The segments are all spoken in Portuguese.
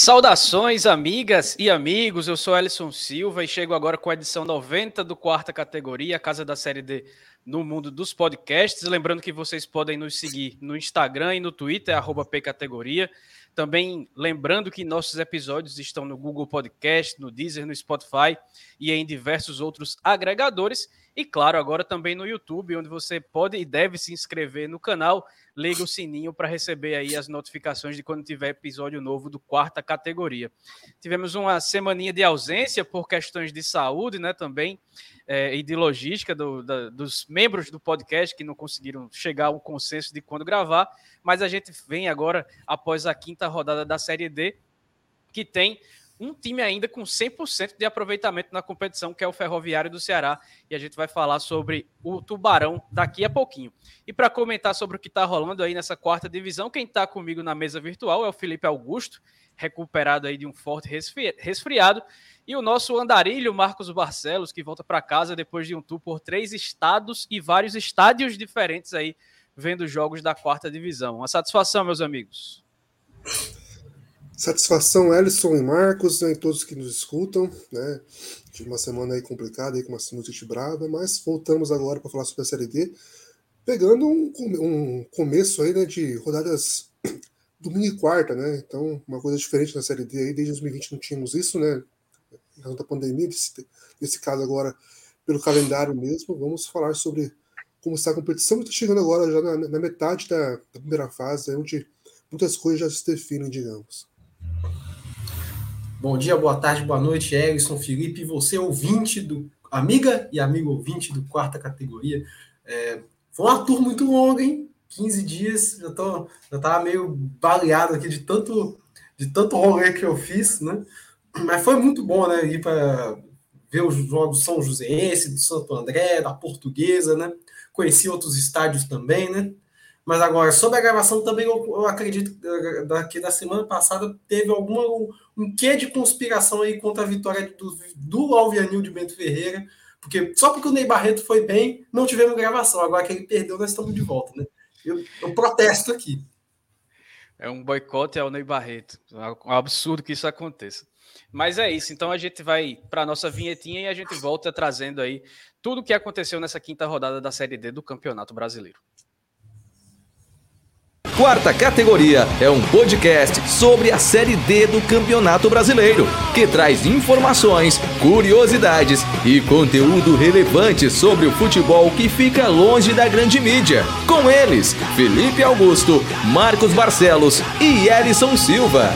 Saudações, amigas e amigos, eu sou Alisson Silva e chego agora com a edição 90 do Quarta Categoria, a Casa da Série D no mundo dos podcasts. Lembrando que vocês podem nos seguir no Instagram e no Twitter, @pcategoria. Também lembrando que nossos episódios estão no Google Podcast, no Deezer, no Spotify e em diversos outros agregadores. E claro, agora também no YouTube, onde você pode e deve se inscrever no canal. Liga o sininho para receber aí as notificações de quando tiver episódio novo do Quarta Categoria. Tivemos uma semaninha de ausência por questões de saúde, né, também, e de logística dos membros do podcast que não conseguiram chegar a um consenso de quando gravar, mas a gente vem agora após a quinta rodada da Série D, que tem um time ainda com 100% de aproveitamento na competição, que é o Ferroviário do Ceará, e a gente vai falar sobre o Tubarão daqui a pouquinho. E para comentar sobre o que está rolando aí nessa quarta divisão, quem está comigo na mesa virtual é o Felipe Augusto, recuperado aí de um forte resfriado, e o nosso andarilho, Marcos Barcelos, que volta para casa depois de um tour por 3 estados e vários estádios diferentes aí, vendo jogos da quarta divisão. Uma satisfação, meus amigos. Satisfação, Alisson e Marcos, né, e todos que nos escutam, né? Tive uma semana aí complicada, aí, com uma sinusite brava, mas voltamos agora para falar sobre a Série D, pegando um começo aí, né, de rodadas domingo e quarta, né? Então, uma coisa diferente na Série D aí, desde 2020 não tínhamos isso, né? Em razão da pandemia, nesse caso agora, pelo calendário mesmo, vamos falar sobre como está a competição. Está chegando agora já na metade da primeira fase, onde muitas coisas já se definem, digamos. Bom dia, boa tarde, boa noite, Ellison, Felipe, você ouvinte amiga e amigo ouvinte do Quarta Categoria. Foi uma tour muito longa, hein? 15 dias, já tava meio baleado aqui de tanto rolê que eu fiz, né? Mas foi muito bom, né? Ir para ver os jogos do São Joséense, do Santo André, da Portuguesa, né? Conheci outros estádios também, né? Mas agora, sobre a gravação também, eu acredito que da semana passada teve um quê de conspiração aí contra a vitória do Alvianil de Bento Ferreira, porque só porque o Ney Barreto foi bem, não tivemos gravação. Agora que ele perdeu, nós estamos de volta, né? Eu protesto aqui. É um boicote ao Ney Barreto. É um absurdo que isso aconteça. Mas é isso, então a gente vai para a nossa vinhetinha e a gente volta trazendo aí tudo o que aconteceu nessa quinta rodada da Série D do Campeonato Brasileiro. Quarta Categoria é um podcast sobre a Série D do Campeonato Brasileiro, que traz informações, curiosidades e conteúdo relevante sobre o futebol que fica longe da grande mídia. Com eles, Felipe Augusto, Marcos Barcelos e Ellison Silva.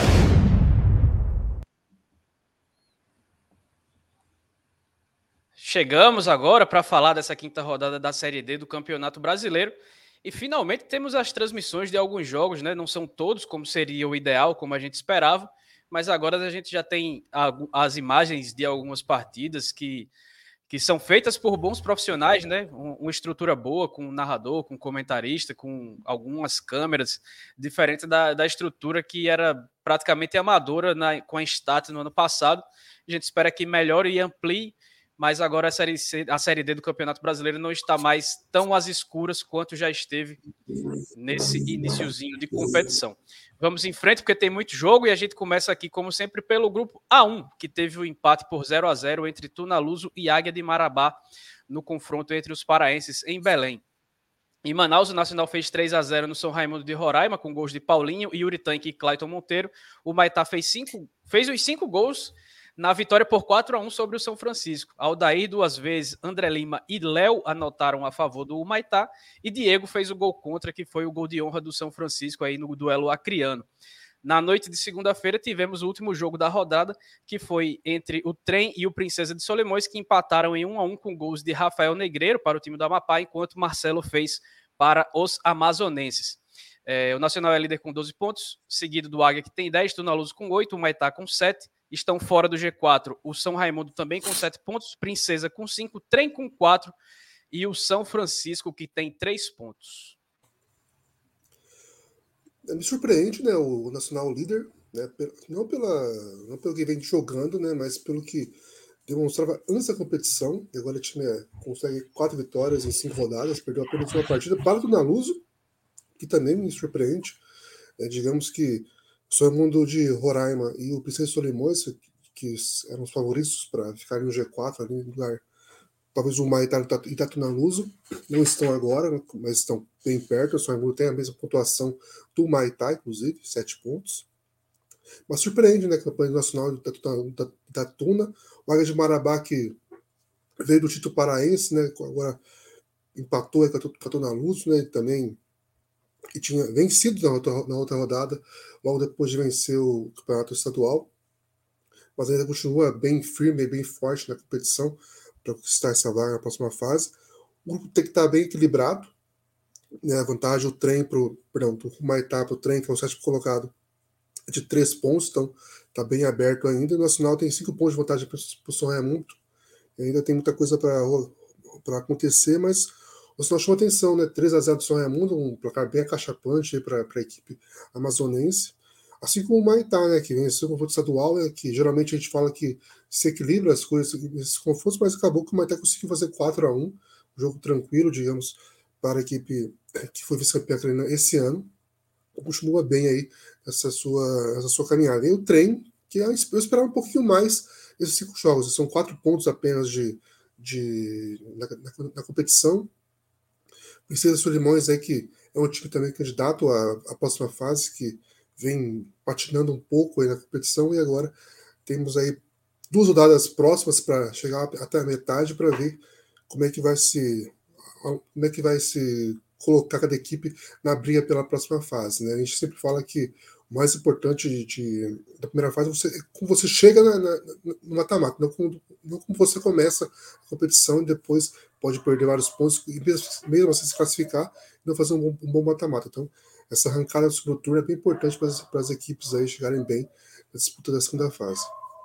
Chegamos agora para falar dessa quinta rodada da Série D do Campeonato Brasileiro. E finalmente temos as transmissões de alguns jogos, né? Não são todos como seria o ideal, como a gente esperava, mas agora a gente já tem as imagens de algumas partidas que são feitas por bons profissionais, né? Uma estrutura boa, com um narrador, com um comentarista, com algumas câmeras, diferente da estrutura que era praticamente amadora com a Stat no ano passado. A gente espera que melhore e amplie, mas agora a Série D do Campeonato Brasileiro não está mais tão às escuras quanto já esteve nesse iniciozinho de competição. Vamos em frente, porque tem muito jogo, e a gente começa aqui, como sempre, pelo grupo A1, que teve o empate por 0-0 entre Tunaluso e Águia de Marabá, no confronto entre os paraenses em Belém. Em Manaus, o Nacional fez 3-0 no São Raimundo de Roraima, com gols de Paulinho, Yuri Tanque e Clayton Monteiro. O Maitá fez os 5 gols na vitória por 4-1 sobre o São Francisco. Aldair 2 vezes, André Lima e Léo anotaram a favor do Humaitá, e Diego fez o gol contra, que foi o gol de honra do São Francisco aí no duelo acriano. Na noite de segunda-feira tivemos o último jogo da rodada, que foi entre o Trem e o Princesa de Solimões, que empataram em 1-1 com gols de Rafael Negreiro para o time do Amapá, enquanto Marcelo fez para os amazonenses. O Nacional é líder com 12 pontos, seguido do Águia, que tem 10, Tunaluso com 8, o Humaitá com 7. Estão fora do G4 o São Raimundo também com 7 pontos, Princesa com 5, Trem com 4 e o São Francisco, que tem 3 pontos. Me surpreende, né, o Nacional líder, né, não pelo que vem jogando, né, mas pelo que demonstrava antes da competição. E agora o time consegue 4 vitórias em 5 rodadas, perdeu apenas uma partida para o Tunaluso, que também me surpreende. Digamos que São Raimundo de Roraima e o Princesa de Solimões, que eram os favoritos para ficarem no G4, ali no lugar. Talvez o Humaitá e Itatunaluso não estão agora, né, mas estão bem perto. O São Raimundo tem a mesma pontuação do Humaitá, inclusive, 7 pontos. Mas surpreende, né, a campanha nacional do Itatuna. O Águia de Marabá, que veio do título paraense, né, agora empatou com a Itatunaluso, né, também que tinha vencido na outra rodada, logo depois de vencer o campeonato estadual, mas ainda continua bem firme e bem forte na competição para conquistar essa vaga na próxima fase. O grupo tem que estar bem equilibrado, né? A vantagem do trem do Humaitá para o trem, que é o sétimo colocado, é de 3 pontos, então está bem aberto ainda. O Nacional tem 5 pontos de vantagem para o São Raimundo, ainda tem muita coisa para acontecer, mas o Nacional chama atenção, né? 3-0 do São Raimundo, um placar bem acachapante para a equipe amazonense. Assim como o Humaitá, né, que venceu o confronto estadual, né, que geralmente a gente fala que se equilibra as coisas nesses confrontos, mas acabou que o Humaitá conseguiu fazer 4-1, um jogo tranquilo, digamos, para a equipe que foi vice-campeã esse ano. Continua bem aí essa sua caminhada. E o trem, que eu esperava um pouquinho mais esses 5 jogos, são 4 pontos apenas na competição. Princesa de Solimões aí, que é um time também candidato à próxima fase, que vem patinando um pouco aí na competição, e agora temos aí 2 rodadas próximas para chegar até a metade para ver como é que vai se colocar cada equipe na briga pela próxima fase, né? A gente sempre fala que o mais importante da primeira fase é como você chega no mata-mata, não como você começa a competição e depois pode perder vários pontos, e mesmo você se classificar e não fazer um bom mata-mata. Então, essa arrancada do segundo turno é bem importante para as equipes aí chegarem bem na disputa da segunda fase.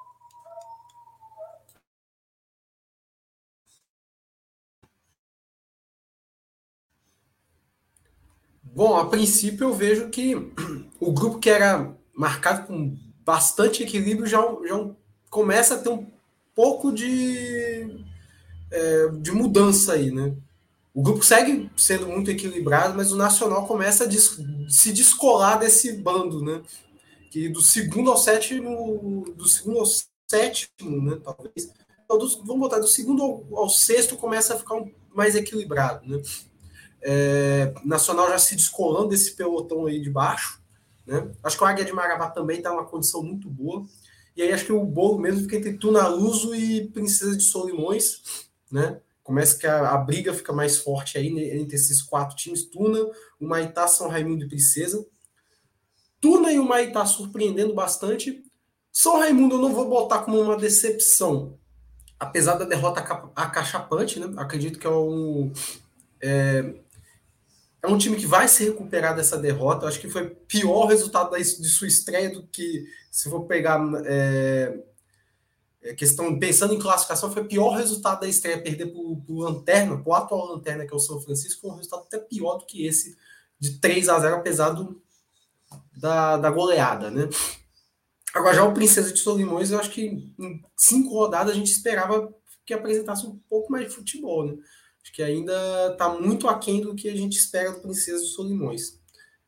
Bom, a princípio eu vejo que o grupo que era marcado com bastante equilíbrio já começa a ter um pouco de mudança aí, né? O grupo segue sendo muito equilibrado, mas o Nacional começa a se descolar desse bando, né? Que do segundo ao sétimo, né? Talvez. Vamos botar, do segundo ao sexto começa a ficar mais equilibrado, né? Nacional já se descolando desse pelotão aí de baixo, né? Acho que o Águia de Marabá também está numa condição muito boa. E aí acho que o bolo mesmo fica entre Tunaluso e Princesa de Solimões, né? Começa que a briga fica mais forte aí entre esses 4 times: Tuna, Humaitá, São Raimundo e Princesa. Tuna e Humaitá surpreendendo bastante. São Raimundo eu não vou botar como uma decepção, apesar da derrota acachapante, né? Acredito que é um time que vai se recuperar dessa derrota. Eu acho que foi pior resultado de sua estreia do que, se for pegar questão, pensando em classificação, foi pior resultado da estreia, perder para o atual Lanterna, que é o São Francisco, foi um resultado até pior do que esse de 3-0, apesar da goleada, né? Agora, já o Princesa de Solimões, eu acho que em 5 rodadas a gente esperava que apresentasse um pouco mais de futebol, né? Acho que ainda está muito aquém do que a gente espera do Princesa de Solimões.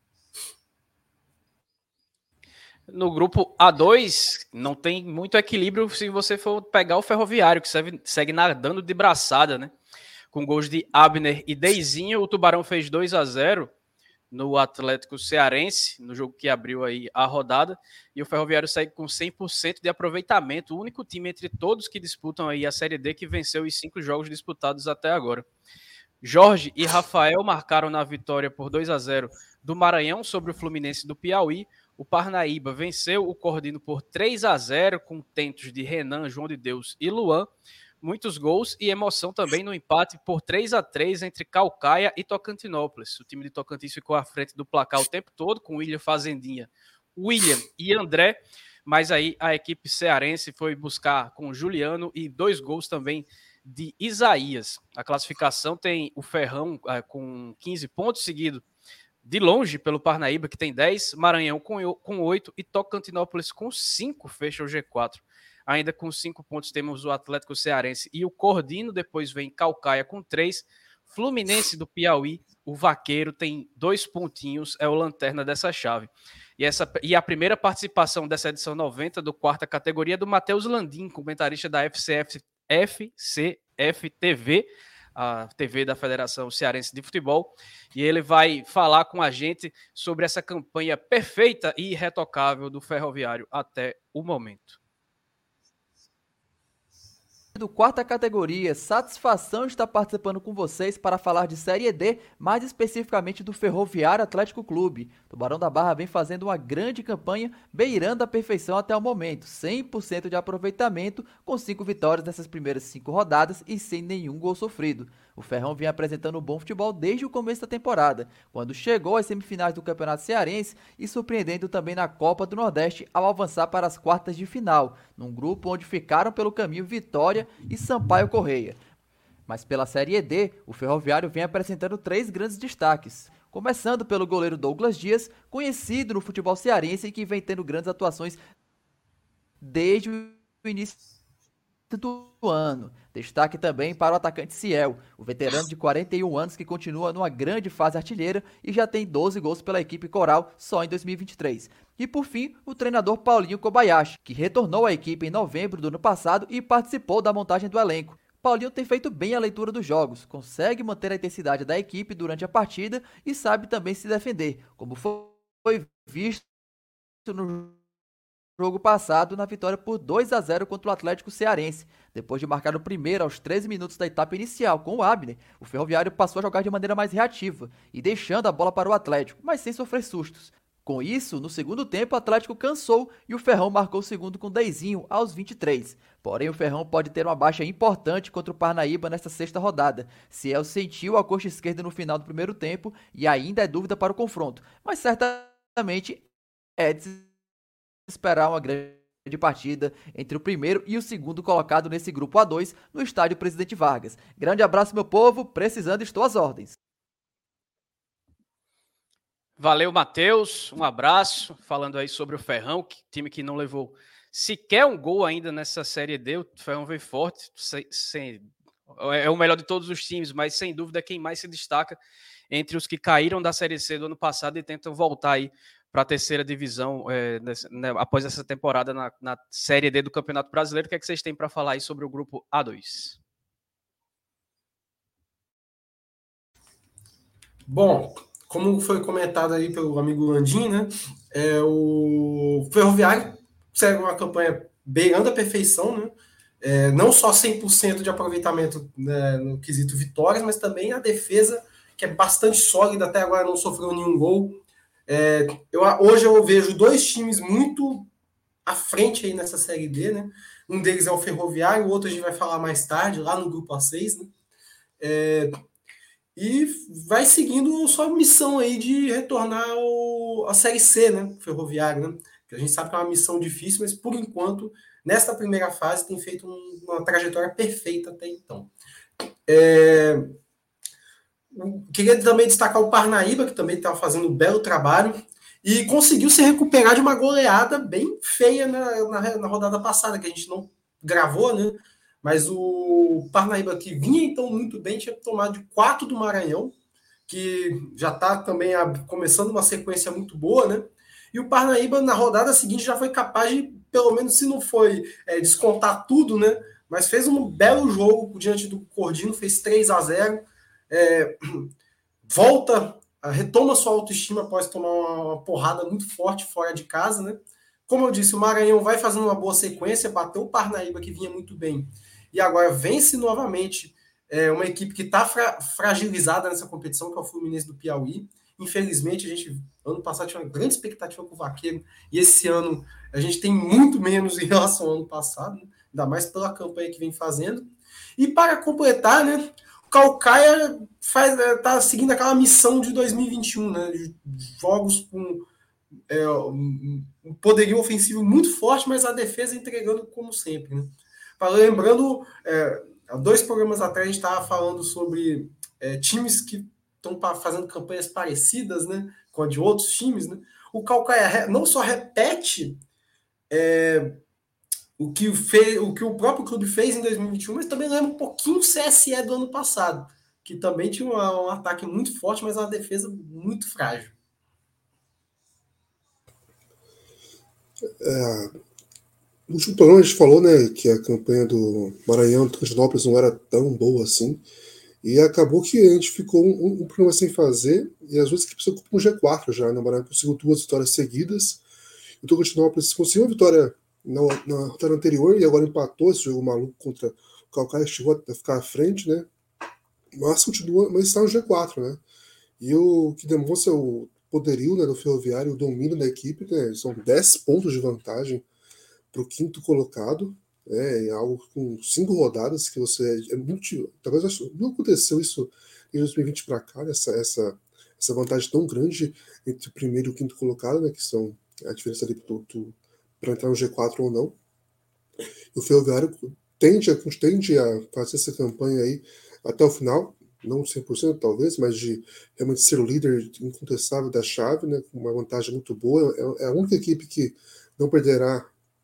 No grupo A2, não tem muito equilíbrio se você for pegar o Ferroviário, que segue nadando de braçada, né? Com gols de Abner e Deizinho, o Tubarão fez 2-0 no Atlético Cearense, no jogo que abriu aí a rodada, e o Ferroviário segue com 100% de aproveitamento, o único time entre todos que disputam aí a Série D que venceu os 5 jogos disputados até agora. Jorge e Rafael marcaram na vitória por 2-0 do Maranhão sobre o Fluminense do Piauí. O Parnaíba venceu o Cordino por 3-0 com tentos de Renan, João de Deus e Luan. Muitos gols e emoção também no empate por 3-3 entre Caucaia e Tocantinópolis. O time de Tocantins ficou à frente do placar o tempo todo, com William Fazendinha, William e André, mas aí a equipe cearense foi buscar com Juliano e 2 gols também de Isaías. A classificação tem o Ferrão com 15 pontos, seguido de longe pelo Parnaíba, que tem 10, Maranhão com 8 e Tocantinópolis com 5, fecha o G4. Ainda com 5 pontos temos o Atlético Cearense e o Cordino, depois vem Caucaia com 3, Fluminense do Piauí, o Vaqueiro tem 2 pontinhos, é o lanterna dessa chave. E a primeira participação dessa edição 90 do quarta categoria é do Matheus Landim, comentarista da FCF TV, a TV da Federação Cearense de Futebol, e ele vai falar com a gente sobre essa campanha perfeita e irretocável do Ferroviário até o momento. Do quarta categoria, satisfação estar participando com vocês para falar de Série D, mais especificamente do Ferroviário Atlético Clube. Tubarão da Barra vem fazendo uma grande campanha, beirando a perfeição até o momento, 100% de aproveitamento, com 5 vitórias nessas primeiras 5 rodadas e sem nenhum gol sofrido. O Ferrão vem apresentando um bom futebol desde o começo da temporada, quando chegou às semifinais do Campeonato Cearense e surpreendendo também na Copa do Nordeste ao avançar para as quartas de final, num grupo onde ficaram pelo caminho Vitória e Sampaio Correia. Mas pela Série D, o Ferroviário vem apresentando 3 grandes destaques. Começando pelo goleiro Douglas Dias, conhecido no futebol cearense e que vem tendo grandes atuações desde o início do ano. Destaque também para o atacante Ciel, o veterano de 41 anos que continua numa grande fase artilheira e já tem 12 gols pela equipe coral só em 2023. E por fim, o treinador Paulinho Kobayashi, que retornou à equipe em novembro do ano passado e participou da montagem do elenco. Paulinho tem feito bem a leitura dos jogos, consegue manter a intensidade da equipe durante a partida e sabe também se defender, como foi visto no jogo passado na vitória por 2-0 contra o Atlético Cearense. Depois de marcar o primeiro aos 13 minutos da etapa inicial com o Abner, o Ferroviário passou a jogar de maneira mais reativa e deixando a bola para o Atlético, mas sem sofrer sustos. Com isso, no segundo tempo, o Atlético cansou e o Ferrão marcou o segundo com Deizinho aos 23. Porém, o Ferrão pode ter uma baixa importante contra o Parnaíba nesta sexta rodada. Ciel sentiu a coxa esquerda no final do primeiro tempo e ainda é dúvida para o confronto, mas certamente é de se esperar uma grande partida entre o primeiro e o segundo colocado nesse grupo A2 no estádio Presidente Vargas. Grande abraço, meu povo, precisando estou às ordens. Valeu, Matheus, um abraço, falando aí sobre o Ferrão, time que não levou sequer um gol ainda nessa Série D, o Ferrão veio forte, é o melhor de todos os times, mas sem dúvida é quem mais se destaca entre os que caíram da Série C do ano passado e tentam voltar aí para a terceira divisão após essa temporada na Série D do Campeonato Brasileiro. O que é que vocês têm para falar aí sobre o grupo A2? Bom, como foi comentado aí pelo amigo Landim, né? O Ferroviário segue uma campanha beirando a perfeição, né? Não só 100% de aproveitamento, né, no quesito vitórias, mas também a defesa, que é bastante sólida, até agora não sofreu nenhum gol. Hoje eu vejo 2 times muito à frente aí nessa Série D, né? Um deles é o Ferroviário, o outro a gente vai falar mais tarde, lá no grupo A6, né? E vai seguindo sua missão aí de retornar a Série C, né? Ferroviário, né? Que a gente sabe que é uma missão difícil, mas por enquanto, nesta primeira fase, tem feito uma trajetória perfeita até então. Queria também destacar o Parnaíba, que também estava fazendo um belo trabalho e conseguiu se recuperar de uma goleada bem feia na rodada passada, que a gente não gravou, né? Mas o Parnaíba, que vinha então muito bem, tinha tomado de 4 do Maranhão, que já está também começando uma sequência muito boa, né? E o Parnaíba, na rodada seguinte, já foi capaz de, pelo menos se não foi descontar tudo, né? Mas fez um belo jogo diante do Cordino, fez 3-0. Retoma sua autoestima após tomar uma porrada muito forte fora de casa, né? Como eu disse, o Maranhão vai fazendo uma boa sequência, bateu o Parnaíba, que vinha muito bem, e agora vence novamente uma equipe que está fragilizada nessa competição, que é o Fluminense do Piauí. Infelizmente, a gente, ano passado, tinha uma grande expectativa com o Vaqueiro, e esse ano a gente tem muito menos em relação ao ano passado, né? Ainda mais pela campanha que vem fazendo. E para completar, né, o Caucaia está seguindo aquela missão de 2021, né, de jogos com um poderio ofensivo muito forte, mas a defesa entregando como sempre, né? Lembrando, há 2 programas atrás a gente estava falando sobre times que estão fazendo campanhas parecidas, né, com a de outros times, né? O Caucaia não só repete o que o próprio clube fez em 2021, mas também lembra um pouquinho o CSE do ano passado, que também tinha um ataque muito forte, mas uma defesa muito frágil. No último programa a gente falou, né, que a campanha do Maranhão, do Tocantinópolis, não era tão boa assim. E acabou que a gente ficou um programa sem fazer, e as duas equipes ocupam um G4 já, né? O Maranhão conseguiu 2 vitórias seguidas, o Tocantinópolis conseguiu uma vitória na rodada anterior e agora empatou esse jogo maluco contra o Caucaia, chegou a ficar à frente, né? Mas continua, mas está no G4, né? E o que demonstra o poderio, né, do Ferroviário, o domínio da equipe, né? São 10 pontos de vantagem para o quinto colocado, é algo com 5 rodadas que você é muito, talvez não aconteceu isso em 2020 para cá, essa vantagem tão grande entre o primeiro e o quinto colocado, né, que são a diferença ali para entrar no G4 ou não. E o Ferroviário tende a fazer essa campanha aí até o final, não 100% talvez, mas de realmente ser o líder incontestável da chave, né, com uma vantagem muito boa. É a única equipe que não perderá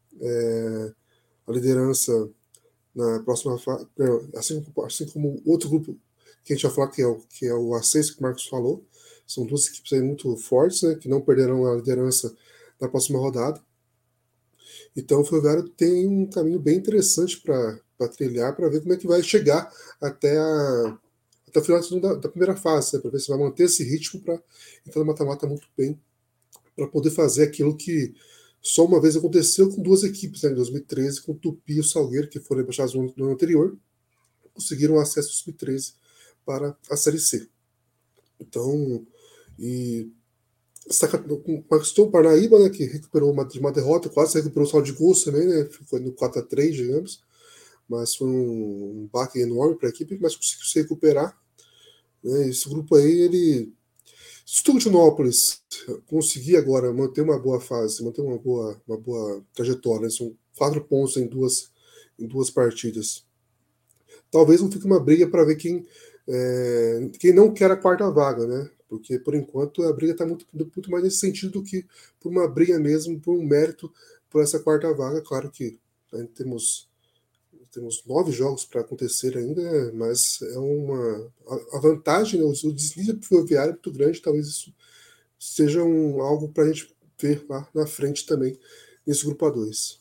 a liderança na próxima fase, assim como outro grupo que a gente vai falar que é o A6 que o Marcos falou. São duas equipes aí muito fortes, né, que não perderão a liderança na próxima rodada. Então o Ferroviário tem um caminho bem interessante para trilhar, para ver como é que vai chegar até o final da primeira fase, né, para ver se vai manter esse ritmo para entrar no mata-mata muito bem, para poder fazer aquilo que só uma vez aconteceu com duas equipes, né, em 2013, com o Tupi e o Salgueiro, que foram rebaixados no ano anterior, conseguiram acesso em 2013 para a Série C. Então, e conquistou o Parnaíba, né, que recuperou uma derrota, quase recuperou o saldo de gols também, né, ficou no 4-3, digamos, mas foi um baque enorme para a equipe, mas conseguiu se recuperar. Né, esse grupo aí, se o Tocantinópolis conseguir agora manter uma boa fase, manter uma boa trajetória, né, são 4 pontos em duas partidas, talvez não fique uma briga para ver quem não quer a quarta vaga, né? Porque, por enquanto, a briga está muito mais nesse sentido do que por uma briga mesmo, por um mérito por essa quarta vaga. Claro que temos 9 jogos para acontecer ainda, mas a vantagem, né, o deslize para o Ferroviário é muito grande, talvez isso seja algo para a gente ver lá na frente também, nesse grupo A2.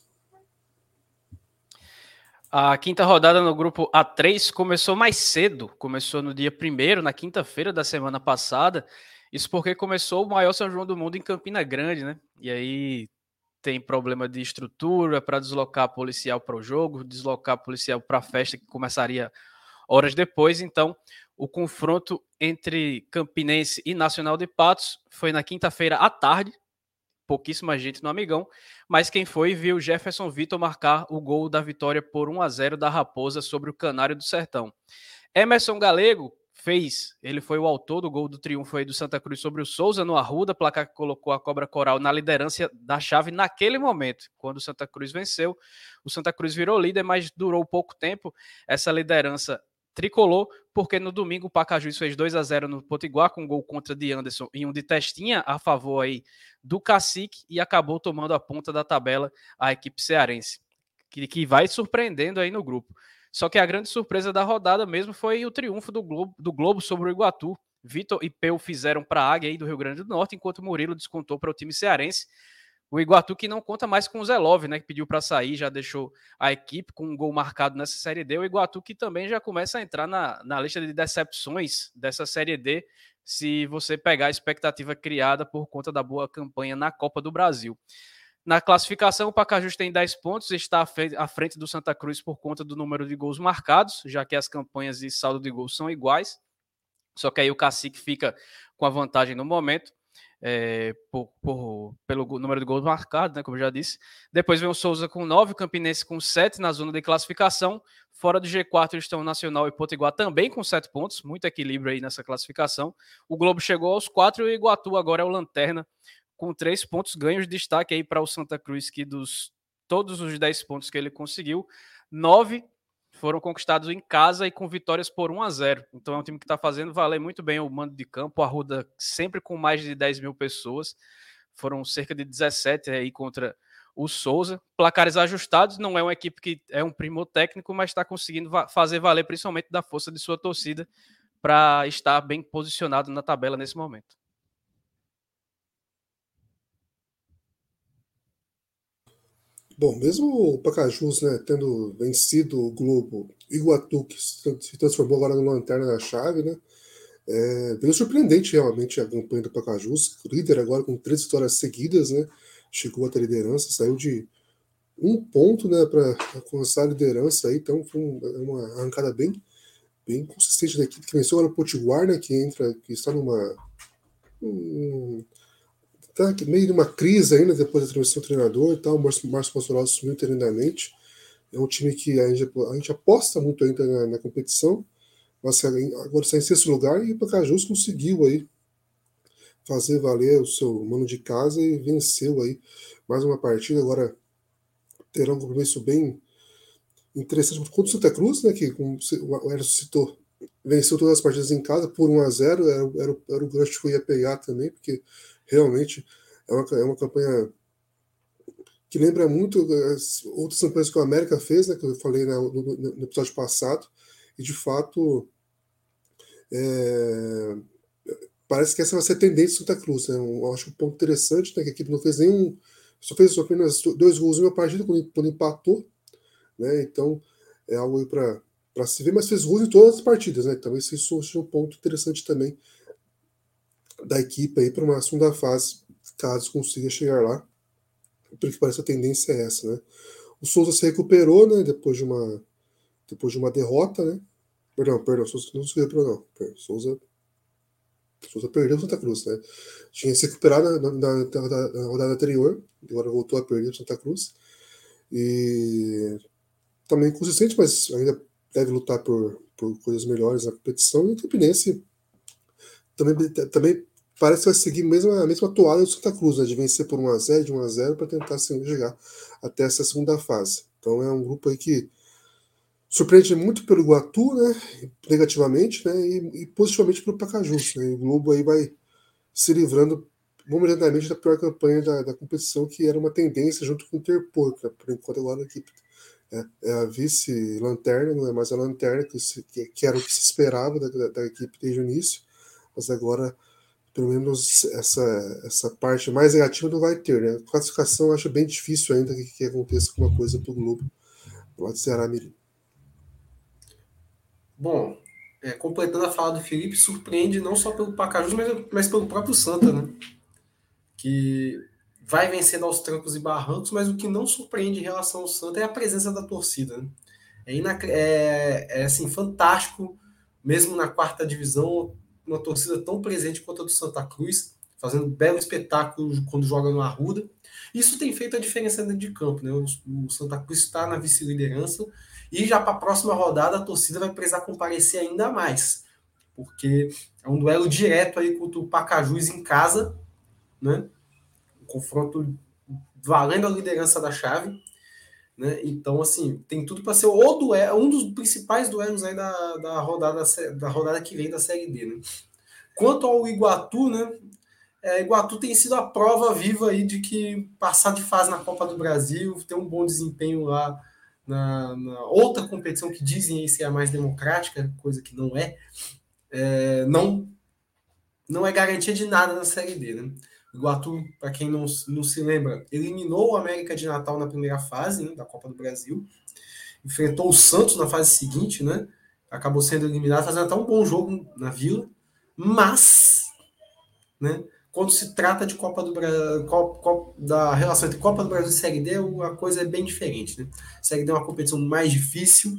A quinta rodada no grupo A3 começou mais cedo, começou no dia 1º, na quinta-feira da semana passada, isso porque começou o maior São João do mundo em Campina Grande, né? E aí tem problema de estrutura para deslocar policial para o jogo, deslocar policial para a festa que começaria horas depois. Então, o confronto entre Campinense e Nacional de Patos foi na quinta-feira à tarde, pouquíssima gente no Amigão, mas quem foi viu Jefferson Vitor marcar o gol da vitória por 1-0 da Raposa sobre o Canário do Sertão. Emerson Galego ele foi o autor do gol do triunfo aí do Santa Cruz sobre o Souza no Arruda, placar que colocou a Cobra Coral na liderança da chave naquele momento. Quando o Santa Cruz venceu, o Santa Cruz virou líder, mas durou pouco tempo essa liderança tricolor, porque no domingo o Pacajus fez 2-0 no Potiguar, com um gol contra de Anderson e um de Testinha a favor aí do Cacique, e acabou tomando a ponta da tabela a equipe cearense, que vai surpreendendo aí no grupo. Só que a grande surpresa da rodada mesmo foi o triunfo do Globo sobre o Iguatu. Vitor e Peu fizeram para a Águia aí do Rio Grande do Norte, enquanto Murilo descontou para o time cearense. O Iguatu que não conta mais com o Zelov, né, que pediu para sair, já deixou a equipe com um gol marcado nessa Série D. O Iguatu que também já começa a entrar na lista de decepções dessa Série D, se você pegar a expectativa criada por conta da boa campanha na Copa do Brasil. Na classificação, o Pacajus tem 10 pontos e está à frente do Santa Cruz por conta do número de gols marcados, já que as campanhas e saldo de gols são iguais. Só que aí o Cacique fica com a vantagem no momento, pelo número de gols marcados, né, como eu já disse. Depois vem o Souza com 9, o Campinense com 7 na zona de classificação. Fora do G4 estão o Nacional e Potiguar também com 7 pontos, muito equilíbrio aí nessa classificação. O Globo chegou aos 4 e o Iguatu agora é o lanterna, com 3 pontos ganhos. Destaque aí para o Santa Cruz, que todos os 10 pontos que ele conseguiu, 9 foram conquistados em casa e com vitórias por 1-0. Então é um time que está fazendo valer muito bem o mando de campo. A Arruda sempre com mais de 10 mil pessoas. Foram cerca de 17 aí contra o Souza. Placares ajustados, não é uma equipe que é um primor técnico, mas está conseguindo fazer valer principalmente da força de sua torcida para estar bem posicionado na tabela nesse momento. Bom, mesmo o Pacajus, né, tendo vencido o Globo, Iguatu, que se transformou agora no lanterna da chave, né, veio surpreendente realmente a campanha do Pacajus, líder agora com 3 vitórias seguidas, né, chegou até a liderança, saiu de 1 ponto, né, para alcançar a liderança, aí, então foi uma arrancada bem consistente da equipe, que venceu agora o Potiguar, né, que está tá meio numa crise ainda depois da transição do treinador e tal. O Márcio Consolado assumiu tremendamente. É um time que a gente aposta muito ainda na competição, mas agora está em 6º lugar e o Pacajus conseguiu aí fazer valer o seu mano de casa e venceu aí mais uma partida. Agora terá um compromisso bem interessante contra o Santa Cruz, né, que, como o Ernesto citou, venceu todas as partidas em casa por 1-0, era o gancho que eu ia pegar também, porque realmente é uma campanha que lembra muito as outras campanhas que o América fez, né, que eu falei no episódio passado, e de fato parece que essa vai ser a tendência do Santa Cruz. Né? Eu acho um ponto interessante, né, que a equipe não fez só fez apenas 2 gols em uma partida quando empatou, né? Então é algo aí para se ver, mas fez gols em todas as partidas, né? Talvez isso seja um ponto interessante também da equipe aí para uma segunda fase, caso consiga chegar lá. Pelo que parece, a tendência é essa, né? O Souza se recuperou, né? Depois de uma derrota, né? Perdão, o Souza não se recuperou, não. Souza perdeu o Santa Cruz, né? Tinha se recuperado na rodada anterior, agora voltou a perder o Santa Cruz. E também consistente, mas ainda deve lutar por coisas melhores na competição. E o Campinense também parece que vai seguir a mesma toada do Santa Cruz, né, de vencer por 1-0, de 1-0, para tentar chegar até essa segunda fase. Então é um grupo aí que surpreende muito pelo Iguatu, né, negativamente, né, e positivamente pelo Pacajus. Né, e o Globo aí vai se livrando momentaneamente da pior campanha da competição, que era uma tendência junto com o Interpor, que por enquanto agora a equipe é a vice-lanterna, não é mais a lanterna, que era o que se esperava da equipe desde o início, mas agora pelo menos essa parte mais negativa não vai ter, né? A classificação eu acho bem difícil ainda que aconteça alguma coisa pro Globo lá de Ceará Mirim. Bom, completando a fala do Felipe, surpreende não só pelo Pacajus, mas pelo próprio Santa, né? Que vai vencendo aos trancos e barrancos, mas o que não surpreende em relação ao Santa é a presença da torcida, né? Assim, fantástico, mesmo na 4ª divisão, uma torcida tão presente quanto a do Santa Cruz, fazendo um belo espetáculo quando joga no Arruda. Isso tem feito a diferença dentro de campo, né? O Santa Cruz está na vice-liderança e já para a próxima rodada a torcida vai precisar comparecer ainda mais, porque é um duelo direto aí contra o Pacajus em casa, né? Um confronto valendo a liderança da chave. Né? Então, assim, tem tudo para ser o duelo, um dos principais duelos aí da rodada que vem da Série D. Né? Quanto ao Iguatu, né? Iguatu tem sido a prova viva aí de que passar de fase na Copa do Brasil, ter um bom desempenho lá na outra competição que dizem aí ser a mais democrática, coisa que não não é garantia de nada na Série D. Né? O Iguatu, para quem não se lembra, eliminou o América de Natal na primeira fase, né, da Copa do Brasil. Enfrentou o Santos na fase seguinte, né? Acabou sendo eliminado, fazendo até um bom jogo na Vila. Mas, né, quando se trata de Copa do Brasil, da relação entre Copa do Brasil e Série D, a coisa é bem diferente. Né? Série D é uma competição mais difícil,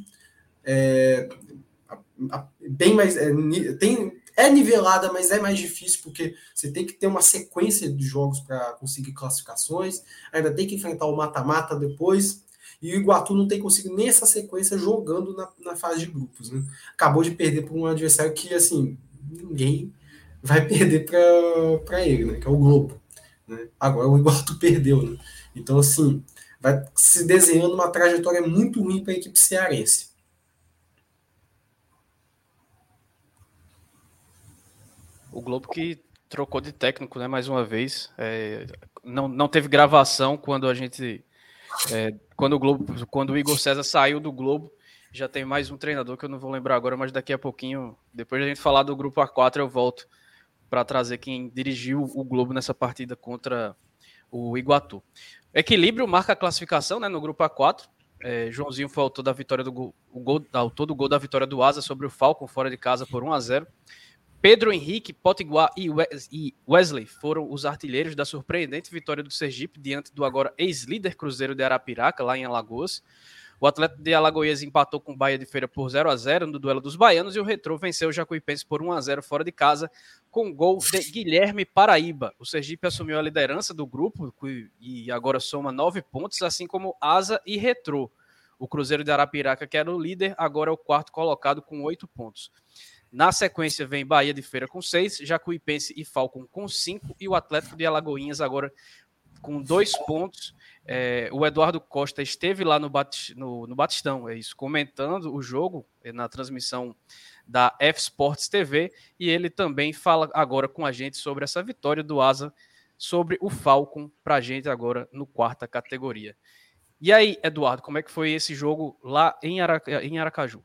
bem mais... É nivelada, mas é mais difícil porque você tem que ter uma sequência de jogos para conseguir classificações, ainda tem que enfrentar o mata-mata depois, e o Iguatu não tem conseguido nem essa sequência jogando na fase de grupos. Né? Acabou de perder para um adversário que, assim, ninguém vai perder para ele, né? Que é o Globo. Né? Agora o Iguatu perdeu. Né? Então, assim, vai se desenhando uma trajetória muito ruim para a equipe cearense. O Globo que trocou de técnico, né, mais uma vez. Não teve gravação quando quando o Igor César saiu do Globo. Já tem mais um treinador que eu não vou lembrar agora, mas daqui a pouquinho, depois da gente falar do grupo A4, eu volto para trazer quem dirigiu o Globo nessa partida contra o Iguatu. Equilíbrio marca a classificação, né, no grupo A4. Joãozinho foi autor do gol da vitória do Asa sobre o Falcon fora de casa por 1-0. Pedro Henrique, Potiguar e Wesley foram os artilheiros da surpreendente vitória do Sergipe diante do agora ex-líder Cruzeiro de Arapiraca, lá em Alagoas. O Atlético de Alagoas empatou com o Bahia de Feira por 0-0 no duelo dos baianos e o Retrô venceu o Jacuipense por 1-0 fora de casa com gol de Guilherme Paraíba. O Sergipe assumiu a liderança do grupo e agora soma 9 pontos, assim como Asa e Retrô. O Cruzeiro de Arapiraca, que era o líder, agora é o quarto colocado com 8 pontos. Na sequência vem Bahia de Feira com 6, Jacuipense e Falcon com 5 e o Atlético de Alagoinhas agora com 2 pontos. O Eduardo Costa esteve lá no Batistão, comentando o jogo na transmissão da F-Sports TV e ele também fala agora com a gente sobre essa vitória do Asa sobre o Falcon para a gente agora no quarta categoria. E aí, Eduardo, como é que foi esse jogo lá em Aracaju?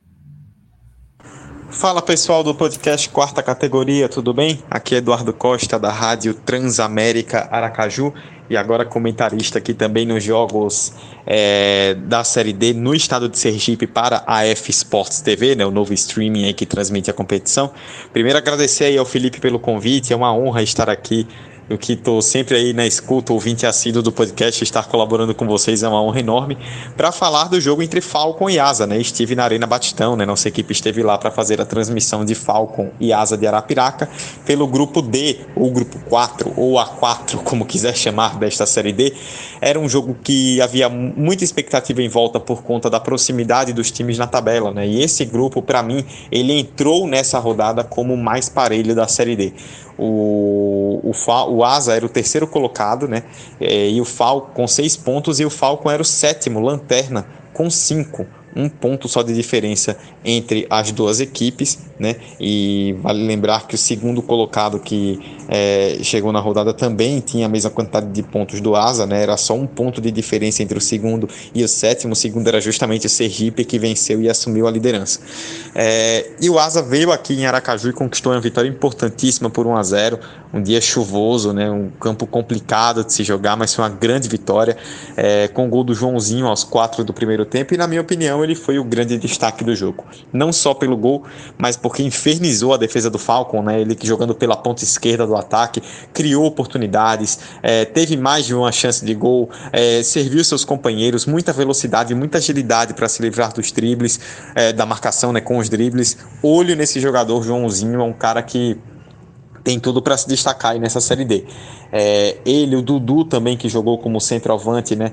Fala pessoal do podcast Quarta Categoria, tudo bem? Aqui é Eduardo Costa da Rádio Transamérica Aracaju e agora comentarista aqui também nos jogos da Série D no estado de Sergipe para a F-Sports TV, né, o novo streaming aí que transmite a competição. Primeiro agradecer aí ao Felipe pelo convite, é uma honra estar aqui. Eu que estou sempre aí na escuta, ouvinte assíduo do podcast, estar colaborando com vocês é uma honra enorme, para falar do jogo entre Falcon e Asa, né? Estive na Arena Batistão, né? Nossa equipe esteve lá para fazer a transmissão de Falcon e Asa de Arapiraca pelo grupo D, ou grupo 4, ou A4, como quiser chamar, desta Série D. Era um jogo que havia muita expectativa em volta por conta da proximidade dos times na tabela, né? E esse grupo, para mim, ele entrou nessa rodada como o mais parelho da Série D. O Asa era o terceiro colocado, né? E o Falcon com 6 pontos, e o Falcon era o sétimo, lanterna, com 5. Um ponto só de diferença entre as duas equipes, né? E vale lembrar que o segundo colocado que chegou na rodada também tinha a mesma quantidade de pontos do Asa, né? Era só um ponto de diferença entre o segundo e o sétimo. O segundo era justamente o Sergipe, que venceu e assumiu a liderança. E o Asa veio aqui em Aracaju e conquistou uma vitória importantíssima por 1-0. Um dia chuvoso, né? Um campo complicado de se jogar, mas foi uma grande vitória, com o gol do Joãozinho aos 4 do primeiro tempo, e na minha opinião ele foi o grande destaque do jogo, não só pelo gol, mas porque infernizou a defesa do Falcon, né? Ele jogando pela ponta esquerda do ataque, criou oportunidades, teve mais de uma chance de gol, serviu seus companheiros, muita velocidade, muita agilidade para se livrar dos dribles, da marcação, né, com os dribles. Olho nesse jogador Joãozinho, é um cara que tem tudo para se destacar aí nessa Série D. Ele, o Dudu também, que jogou como centroavante, né,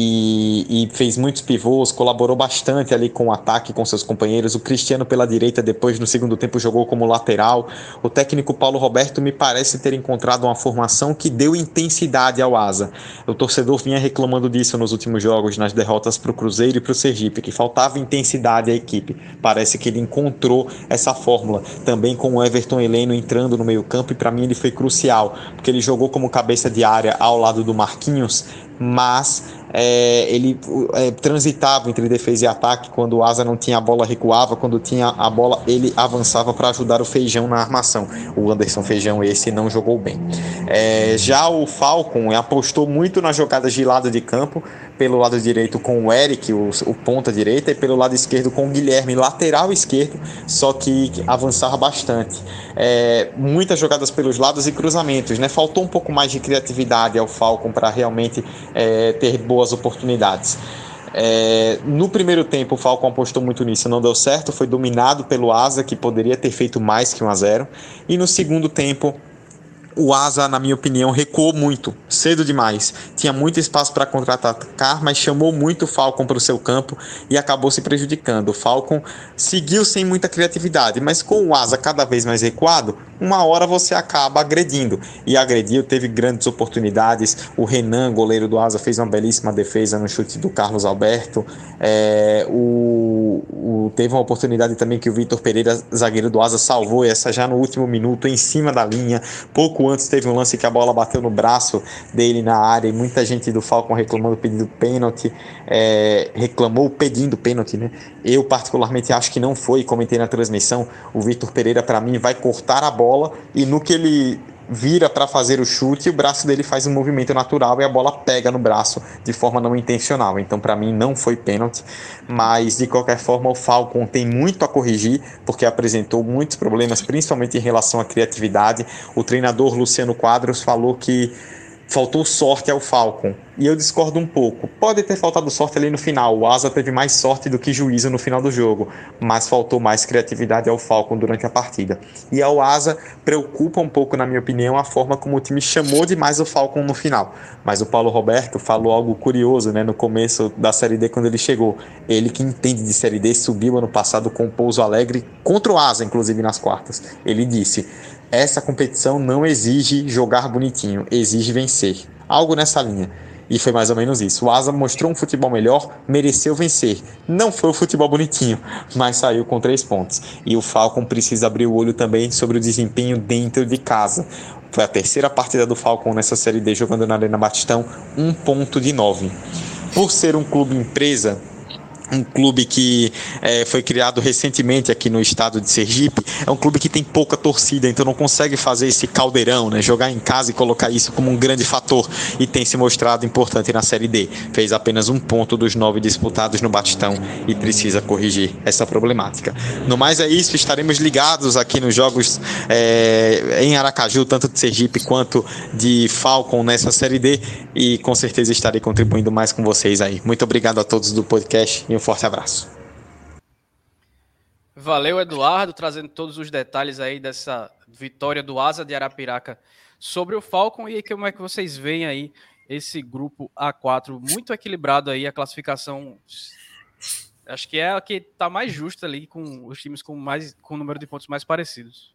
e fez muitos pivôs, colaborou bastante ali com o ataque, com seus companheiros. O Cristiano pela direita, depois no segundo tempo jogou como lateral. O técnico Paulo Roberto me parece ter encontrado uma formação que deu intensidade ao Asa. O torcedor vinha reclamando disso nos últimos jogos, nas derrotas para o Cruzeiro e para o Sergipe, que faltava intensidade à equipe. Parece que ele encontrou essa fórmula, também com o Everton Heleno entrando no meio campo, e para mim ele foi crucial, porque ele jogou como cabeça de área ao lado do Marquinhos, mas ele transitava entre defesa e ataque. Quando o Asa não tinha a bola, recuava; quando tinha a bola, ele avançava para ajudar o Feijão na armação. O Anderson Feijão, esse, não jogou bem. Já o Falcon apostou muito nas jogadas de lado de campo, pelo lado direito com o Eric, o ponta direita, e pelo lado esquerdo com o Guilherme, lateral esquerdo, só que avançava bastante. Muitas jogadas pelos lados e cruzamentos, né? Faltou um pouco mais de criatividade ao Falcon para realmente ter boas oportunidades. No primeiro tempo o Falcon apostou muito nisso, não deu certo, foi dominado pelo Asa, que poderia ter feito mais que 1-0, e no segundo tempo o Asa, na minha opinião, recuou muito, cedo demais. Tinha muito espaço para contra-atacar, mas chamou muito o Falcon para o seu campo e acabou se prejudicando. O Falcon seguiu sem muita criatividade, mas com o Asa cada vez mais recuado, uma hora você acaba agredindo. E agrediu, teve grandes oportunidades. O Renan, goleiro do Asa, fez uma belíssima defesa no chute do Carlos Alberto. Teve uma oportunidade também que o Vitor Pereira, zagueiro do Asa, salvou, essa já no último minuto, em cima da linha. Pouco antes teve um lance que a bola bateu no braço dele na área, e muita gente do Falcon reclamou pedindo pênalti, né? Eu particularmente acho que não foi, comentei na transmissão. O Vitor Pereira, para mim, vai cortar a bola, e no que ele vira para fazer o chute e o braço dele faz um movimento natural e a bola pega no braço de forma não intencional. Então, para mim, não foi pênalti, mas de qualquer forma, o Falcon tem muito a corrigir, porque apresentou muitos problemas, principalmente em relação à criatividade. O treinador Luciano Quadros falou que faltou sorte ao Falcon, e eu discordo um pouco. Pode ter faltado sorte ali no final, o Asa teve mais sorte do que juízo no final do jogo, mas faltou mais criatividade ao Falcon durante a partida. E ao Asa preocupa um pouco, na minha opinião, a forma como o time chamou demais o Falcon no final. Mas o Paulo Roberto falou algo curioso, né, no começo da Série D, quando ele chegou. Ele que entende de Série D, subiu ano passado com o Pouso Alegre, contra o Asa, inclusive, nas quartas. Ele disse: essa competição não exige jogar bonitinho, exige vencer. Algo nessa linha. E foi mais ou menos isso. O Asa mostrou um futebol melhor, mereceu vencer. Não foi o futebol bonitinho, mas saiu com 3 pontos. E o Falcon precisa abrir o olho também sobre o desempenho dentro de casa. Foi a terceira partida do Falcon nessa Série D jogando na Arena Batistão, 1 ponto de 9. Por ser um clube empresa, um clube que foi criado recentemente aqui no estado de Sergipe, é um clube que tem pouca torcida, então não consegue fazer esse caldeirão, né? Jogar em casa e colocar isso como um grande fator, e tem se mostrado importante na Série D. Fez apenas 1 ponto dos 9 disputados no Batistão e precisa corrigir essa problemática. No mais é isso, estaremos ligados aqui nos jogos em Aracaju, tanto de Sergipe quanto de Falcon nessa Série D, e com certeza estarei contribuindo mais com vocês aí. Muito obrigado a todos do podcast e um forte abraço. Valeu, Eduardo, trazendo todos os detalhes aí dessa vitória do Asa de Arapiraca sobre o Falcon. E aí, como é que vocês veem aí esse grupo A4 muito equilibrado aí, a classificação? Acho que é a que está mais justa ali, com os times com o número de pontos mais parecidos.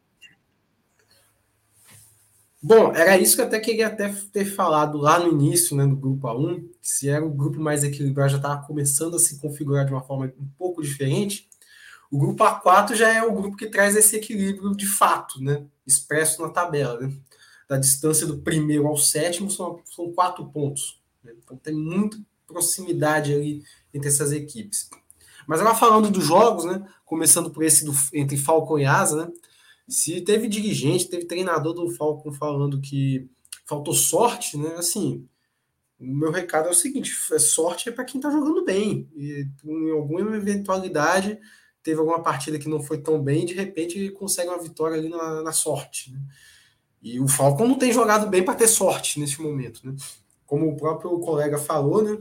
Bom, era isso que eu até queria ter falado lá no início, né, do grupo A1, que se era o grupo mais equilibrado, já estava começando a se configurar de uma forma um pouco diferente. O grupo A4 já é o grupo que traz esse equilíbrio de fato, né, expresso na tabela, né? Da distância do primeiro ao sétimo são 4 pontos, né? Então tem muita proximidade ali entre essas equipes. Mas agora falando dos jogos, né, começando por esse entre Falcon e Asa, né, se teve dirigente, teve treinador do Falcon falando que faltou sorte, né? Assim, o meu recado é o seguinte: sorte é para quem tá jogando bem. E em alguma eventualidade, teve alguma partida que não foi tão bem, de repente consegue uma vitória ali na sorte, né? E o Falcon não tem jogado bem para ter sorte nesse momento, né? Como o próprio colega falou, né?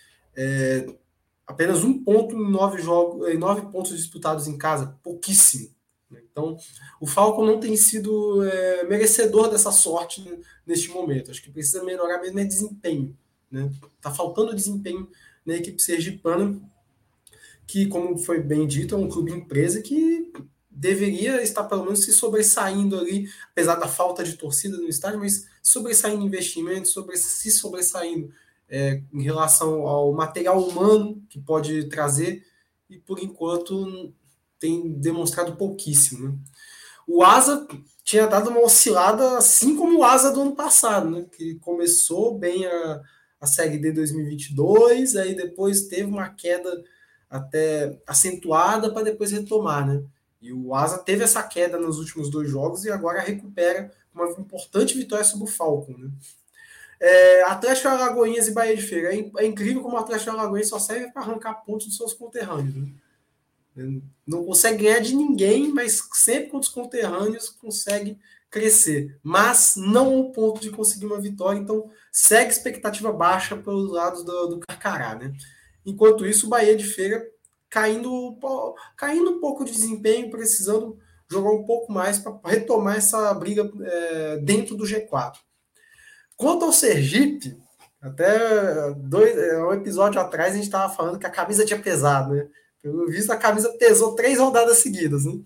Apenas 1 ponto em 9 jogos, em 9 pontos disputados em casa, pouquíssimo. Então, o Falcon não tem sido merecedor dessa sorte, né, neste momento. Acho que precisa melhorar mesmo é desempenho, né? Tá faltando desempenho na equipe sergipana, que, como foi bem dito, é um clube empresa que deveria estar pelo menos se sobressaindo ali, apesar da falta de torcida no estádio, mas sobressaindo em investimento, se sobressaindo em relação ao material humano que pode trazer, e por enquanto tem demonstrado pouquíssimo, né? O Asa tinha dado uma oscilada, assim como o Asa do ano passado, né? Que começou bem a Série D 2022, aí depois teve uma queda até acentuada para depois retomar, né? E o Asa teve essa queda nos últimos 2 jogos e agora recupera uma importante vitória sobre o Falcon, né? Atlético Alagoinhas e Bahia de Feira. É incrível como o Atlético Alagoinhas só serve para arrancar pontos dos seus conterrâneos, né? Não consegue ganhar de ninguém, mas sempre com os conterrâneos consegue crescer. Mas não o ponto de conseguir uma vitória, então segue expectativa baixa pelos lados do Carcará, né? Enquanto isso, o Bahia de Feira caindo um pouco de desempenho, precisando jogar um pouco mais para retomar essa briga dentro do G4. Quanto ao Sergipe, até um episódio atrás a gente estava falando que a camisa tinha pesado, né? Pelo visto, a camisa pesou 3 rodadas seguidas, né?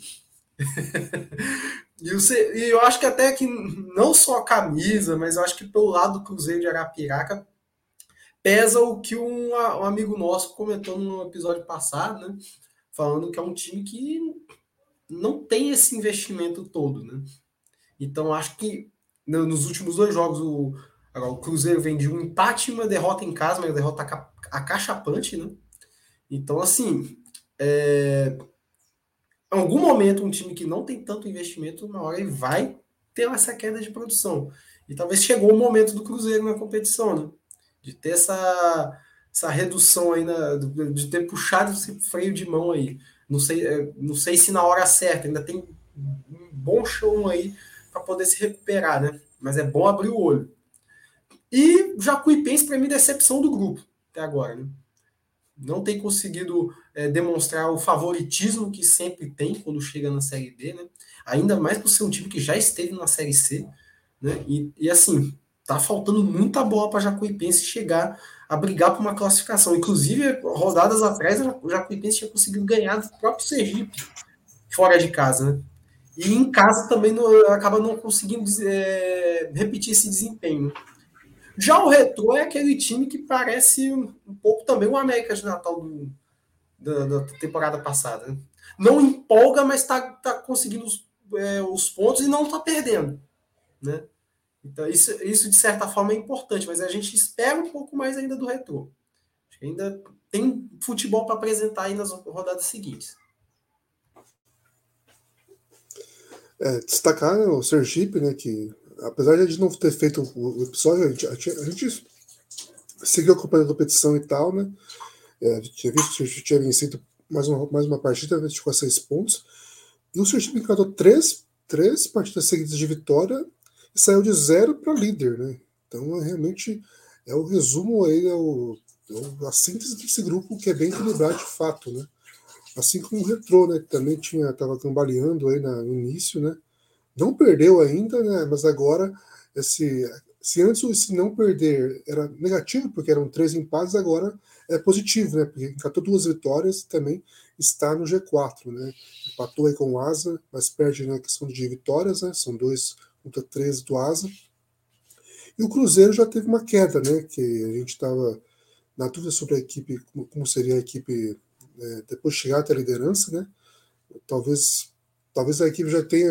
E eu acho que até que não só a camisa, mas eu acho que pelo lado do Cruzeiro de Arapiraca pesa o que um amigo nosso comentou no episódio passado, né? Falando que é um time que não tem esse investimento todo, né? Então acho que nos últimos 2 jogos o Cruzeiro vem de um empate e uma derrota em casa, uma derrota acachapante, né? Então, assim, em algum momento um time que não tem tanto investimento, na hora ele vai ter essa queda de produção. E talvez chegou o momento do Cruzeiro na competição, né? De ter essa redução aí, de ter puxado esse freio de mão aí. Não sei se na hora certa, ainda tem um bom chão aí para poder se recuperar, né? Mas é bom abrir o olho. E Jacuipense, para mim, decepção do grupo até agora, né? Não tem conseguido demonstrar o favoritismo que sempre tem quando chega na Série D, né? Ainda mais por ser um time que já esteve na Série C, né? E assim, tá faltando muita bola para Jacuipense chegar a brigar por uma classificação. Inclusive, rodadas atrás, o Jacuipense tinha conseguido ganhar do próprio Sergipe, fora de casa, né? E em casa também acaba não conseguindo repetir esse desempenho. Já o Retrô é aquele time que parece um pouco também o América de Natal da temporada passada, né? Não empolga, mas está conseguindo os pontos e não está perdendo, né? Então isso de certa forma é importante, mas a gente espera um pouco mais ainda do Retrô. Acho que ainda tem futebol para apresentar aí nas rodadas seguintes. Destacar o Sergipe, né, que apesar de a gente não ter feito o episódio, a gente seguiu acompanhando a competição e tal, né? Tinha visto que o Sergipe tinha vencido mais uma partida, né, ficou a 6 pontos. E o Sergipe encatou três partidas seguidas de vitória e saiu de 0 para líder, né? Então, realmente, é o resumo aí, a síntese desse grupo que é bem equilibrado de fato, né? Assim como o Retrô, né? Que também estava cambaleando aí no início, né? Não perdeu ainda, né? Mas agora, se antes esse não perder era negativo, porque eram 3 empates, agora é positivo, né? Porque encatou 2 vitórias e também está no G4, né? Empatou aí com o Asa, mas perde na questão de vitórias, né? São 2 contra 3 do Asa. E o Cruzeiro já teve uma queda, né? Que a gente estava na dúvida sobre a equipe, como seria a equipe depois de chegar até a liderança, né? Talvez a equipe já tenha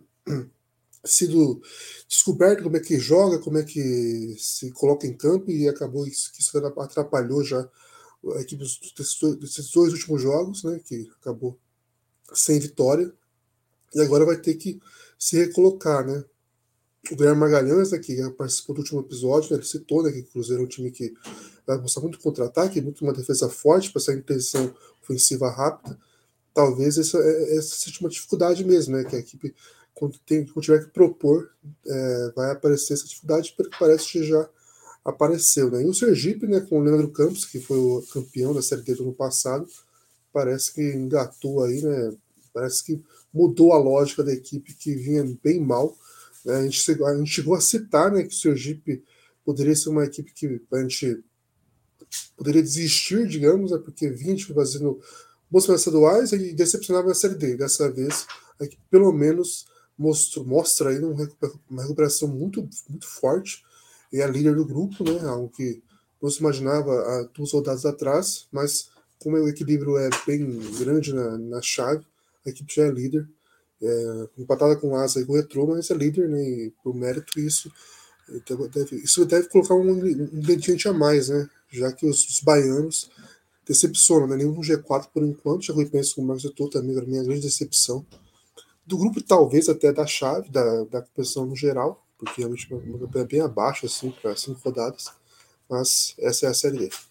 sido descoberto como é que joga, como é que se coloca em campo, e acabou que isso atrapalhou já a equipe desses 2 últimos jogos, né, que acabou sem vitória, e agora vai ter que se recolocar, né. O Guilherme Magalhães, né, que participou do último episódio, né, ele citou, né, que o Cruzeiro é um time que vai mostrar muito contra-ataque, muito uma defesa forte para essa intenção ofensiva rápida. Talvez essa seja uma dificuldade mesmo, né, que a equipe, quando tiver que propor, vai aparecer essa dificuldade, porque parece que já apareceu, né? E o Sergipe, né, com o Leandro Campos, que foi o campeão da Série D do ano passado, parece que engatou aí, né? Parece que mudou a lógica da equipe, que vinha bem mal, né? A gente chegou a citar, né, que o Sergipe poderia ser uma equipe que a gente poderia desistir, digamos, né, porque vinha fazendo bons estaduais e decepcionava na Série D. Dessa vez, a equipe pelo menos mostra aí uma recuperação muito, muito forte, e é a líder do grupo, né? Algo que não se imaginava há 2 rodadas atrás, mas como o equilíbrio é bem grande na chave, a equipe já é líder, empatada com o Asa e com o Retrô, mas é líder, né? E por mérito isso deve colocar um ingrediente a mais, né? Já que os baianos decepcionam, né? Nenhum G4 por enquanto, já reconheço como o Marcos Setor também, a minha grande decepção do grupo, talvez até da chave, da competição no geral, porque realmente uma campanha bem abaixo, assim, para 5 rodadas, mas essa é a Série D.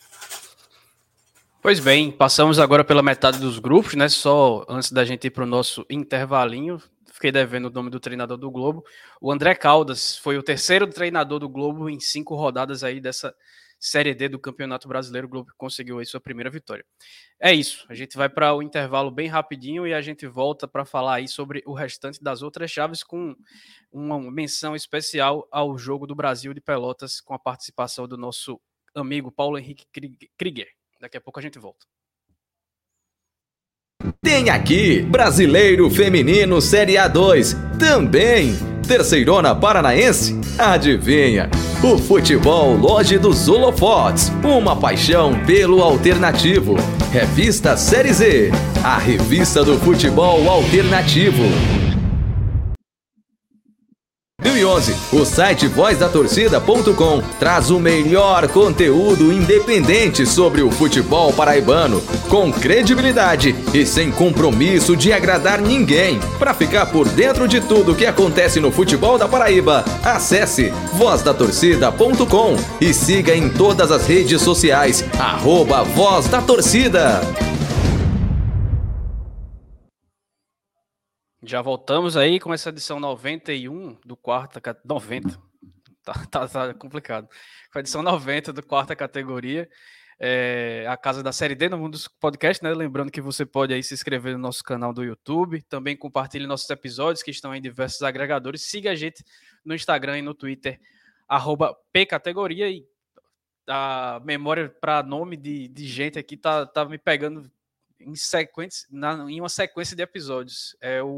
Pois bem, passamos agora pela metade dos grupos, né? Só antes da gente ir para o nosso intervalinho, fiquei devendo o nome do treinador do Globo. O André Caldas foi o 3º treinador do Globo em 5 rodadas aí dessa Série D do Campeonato Brasileiro. O Globo conseguiu aí sua primeira vitória. É isso, a gente vai para o intervalo bem rapidinho e a gente volta para falar aí sobre o restante das outras chaves, com uma menção especial ao Jogo do Brasil de Pelotas, com a participação do nosso amigo Paulo Henrique Krieger. Daqui a pouco a gente volta. Tem aqui Brasileiro Feminino Série A2, também Terceirona Paranaense. Adivinha? O futebol Loja dos Holofotes, uma paixão pelo alternativo. Revista Série Z, a revista do futebol alternativo. 2011, o site vozdatorcida.com traz o melhor conteúdo independente sobre o futebol paraibano, com credibilidade e sem compromisso de agradar ninguém. Para ficar por dentro de tudo que acontece no futebol da Paraíba, acesse vozdatorcida.com e siga em todas as redes sociais, @vozdatorcida. Já voltamos aí com essa edição 91 do quarta... 90. Tá complicado. Com a edição 90 do quarta categoria. A casa da Série D no mundo dos podcasts, né? Lembrando que você pode aí se inscrever no nosso canal do YouTube. Também compartilhe nossos episódios que estão em diversos agregadores. Siga a gente no Instagram e no Twitter, @pcategoria. E a memória para nome de gente aqui tá me pegando em uma sequência de episódios.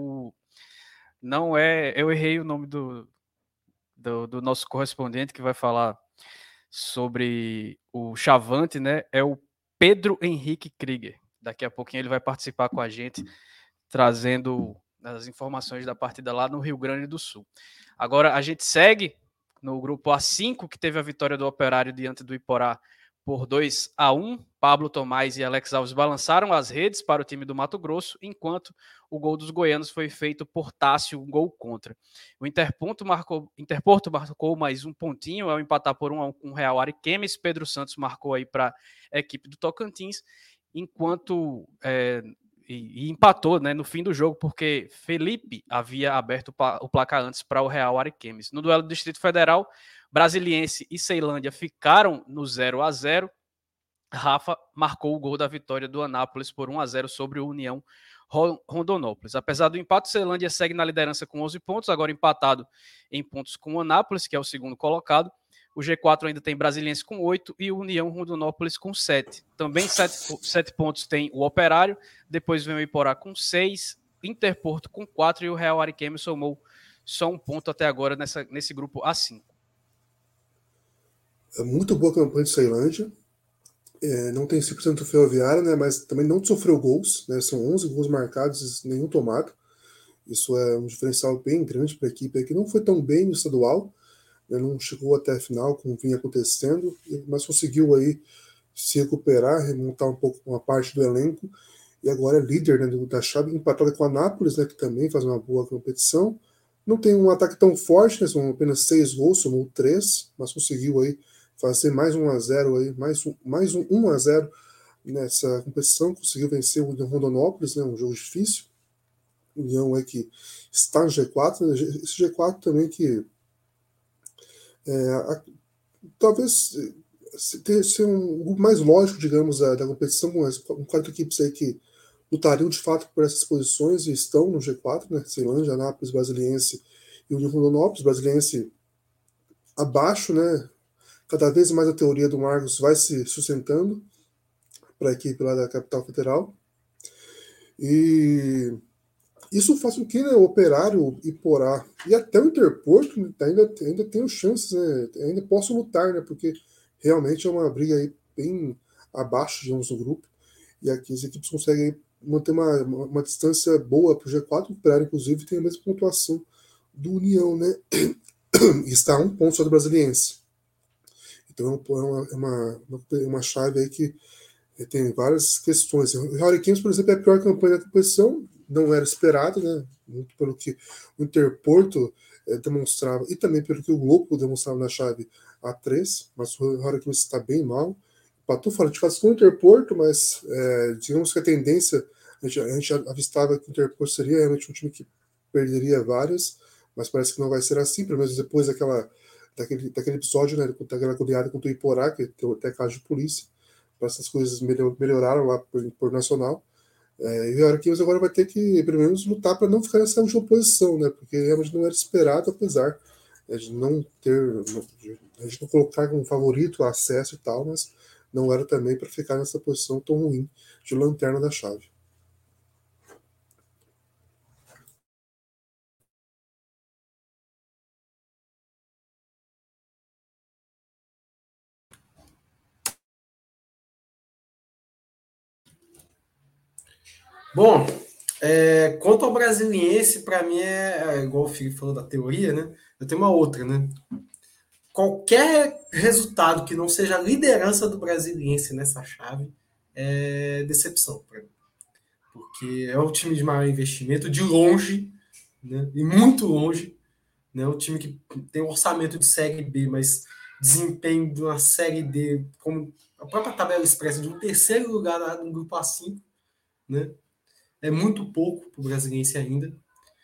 Eu errei o nome do nosso correspondente que vai falar sobre o Chavante, né? É o Pedro Henrique Krieger. Daqui a pouquinho ele vai participar com a gente, trazendo as informações da partida lá no Rio Grande do Sul. Agora a gente segue no grupo A5, que teve a vitória do Operário diante do Iporá por 2-1. Pablo Tomás e Alex Alves balançaram as redes para o time do Mato Grosso, enquanto o gol dos goianos foi feito por Tássio, um gol contra. O Interporto marcou mais um pontinho ao empatar por 1-1 com o Real Ariquemes. Pedro Santos marcou aí para a equipe do Tocantins, enquanto e empatou, né, no fim do jogo, porque Felipe havia aberto o placar antes para o Real Ariquemes. No duelo do Distrito Federal, Brasiliense e Ceilândia ficaram no 0-0. Rafa marcou o gol da vitória do Anápolis por 1-0 sobre o União Rondonópolis. Apesar do empate, o Ceilândia segue na liderança com 11 pontos, agora empatado em pontos com o Anápolis, que é o segundo colocado. O G4 ainda tem Brasiliense com 8 e o União Rondonópolis com 7. Também 7 pontos tem o Operário, depois vem o Iporá com 6, Interporto com 4 e o Real Ariquemes somou só um ponto até agora nesse grupo A5. É muito boa a campanha de Ceilândia. Não tem 100% ferroviária, né, mas também não sofreu gols, né, são 11 gols marcados e nenhum tomado. Isso é um diferencial bem grande para a equipe, que não foi tão bem no estadual, né, não chegou até a final, como vinha acontecendo, mas conseguiu aí se recuperar, remontar um pouco uma parte do elenco, e agora é líder, né, da chave, empatado com a Anápolis, né, que também faz uma boa competição. Não tem um ataque tão forte, né, são apenas 6 gols, somou 3, mas conseguiu aí fazer mais 1-0 aí, mais um 1-0 nessa competição, conseguiu vencer o Rondonópolis, né, um jogo difícil. O União é que está no G4, né, esse G4 também que talvez ser um grupo mais lógico, digamos, da competição, com 4 equipes aí que lutariam de fato por essas posições e estão no G4, né, Ceilândia, Anápolis, Brasiliense e o União Rondonópolis. Brasiliense abaixo, né, cada vez mais a teoria do Marcos vai se sustentando para a equipe lá da capital federal. E isso faz com que, né, o Operário, Iporá e até o Interporto, né, ainda tenham chances, né, ainda possam lutar, né, porque realmente é uma briga aí bem abaixo, digamos, do grupo. E aqui as equipes conseguem manter uma distância boa para o G4. O Operário, inclusive, tem a mesma pontuação do União, né? E está a 1 ponto só do Brasiliense. Então é uma chave aí que tem várias questões. O Hurricanes, por exemplo, é a pior campanha da competição, não era esperado, né? Muito pelo que o Interporto demonstrava, e também pelo que o Globo demonstrava na chave A3, mas o Hurricanes está bem mal. Empatou fora de casa com o Interporto, mas digamos que a tendência, a gente avistava que o Interporto seria realmente um time que perderia várias, mas parece que não vai ser assim, pelo menos depois daquele episódio, né, daquela goleada contra o Iporá, que tem até caso de polícia. Essas coisas melhoraram lá por Nacional. E o Arquivos agora vai ter que, pelo menos, lutar para não ficar nessa última posição, né? Porque realmente não era esperado, apesar de não colocar como favorito o acesso e tal, mas não era também para ficar nessa posição tão ruim de lanterna da chave. Bom, Quanto ao Brasiliense, para mim igual o Felipe falou da teoria, né? Eu tenho uma outra, né? Qualquer resultado que não seja a liderança do Brasiliense nessa chave é decepção para mim. Porque é o time de maior investimento, de longe, né? E muito longe, né? O time que tem um orçamento de Série B, mas desempenho de uma Série D, como a própria tabela expressa, de um terceiro lugar no grupo A5, né? É muito pouco para o Brasiliense ainda.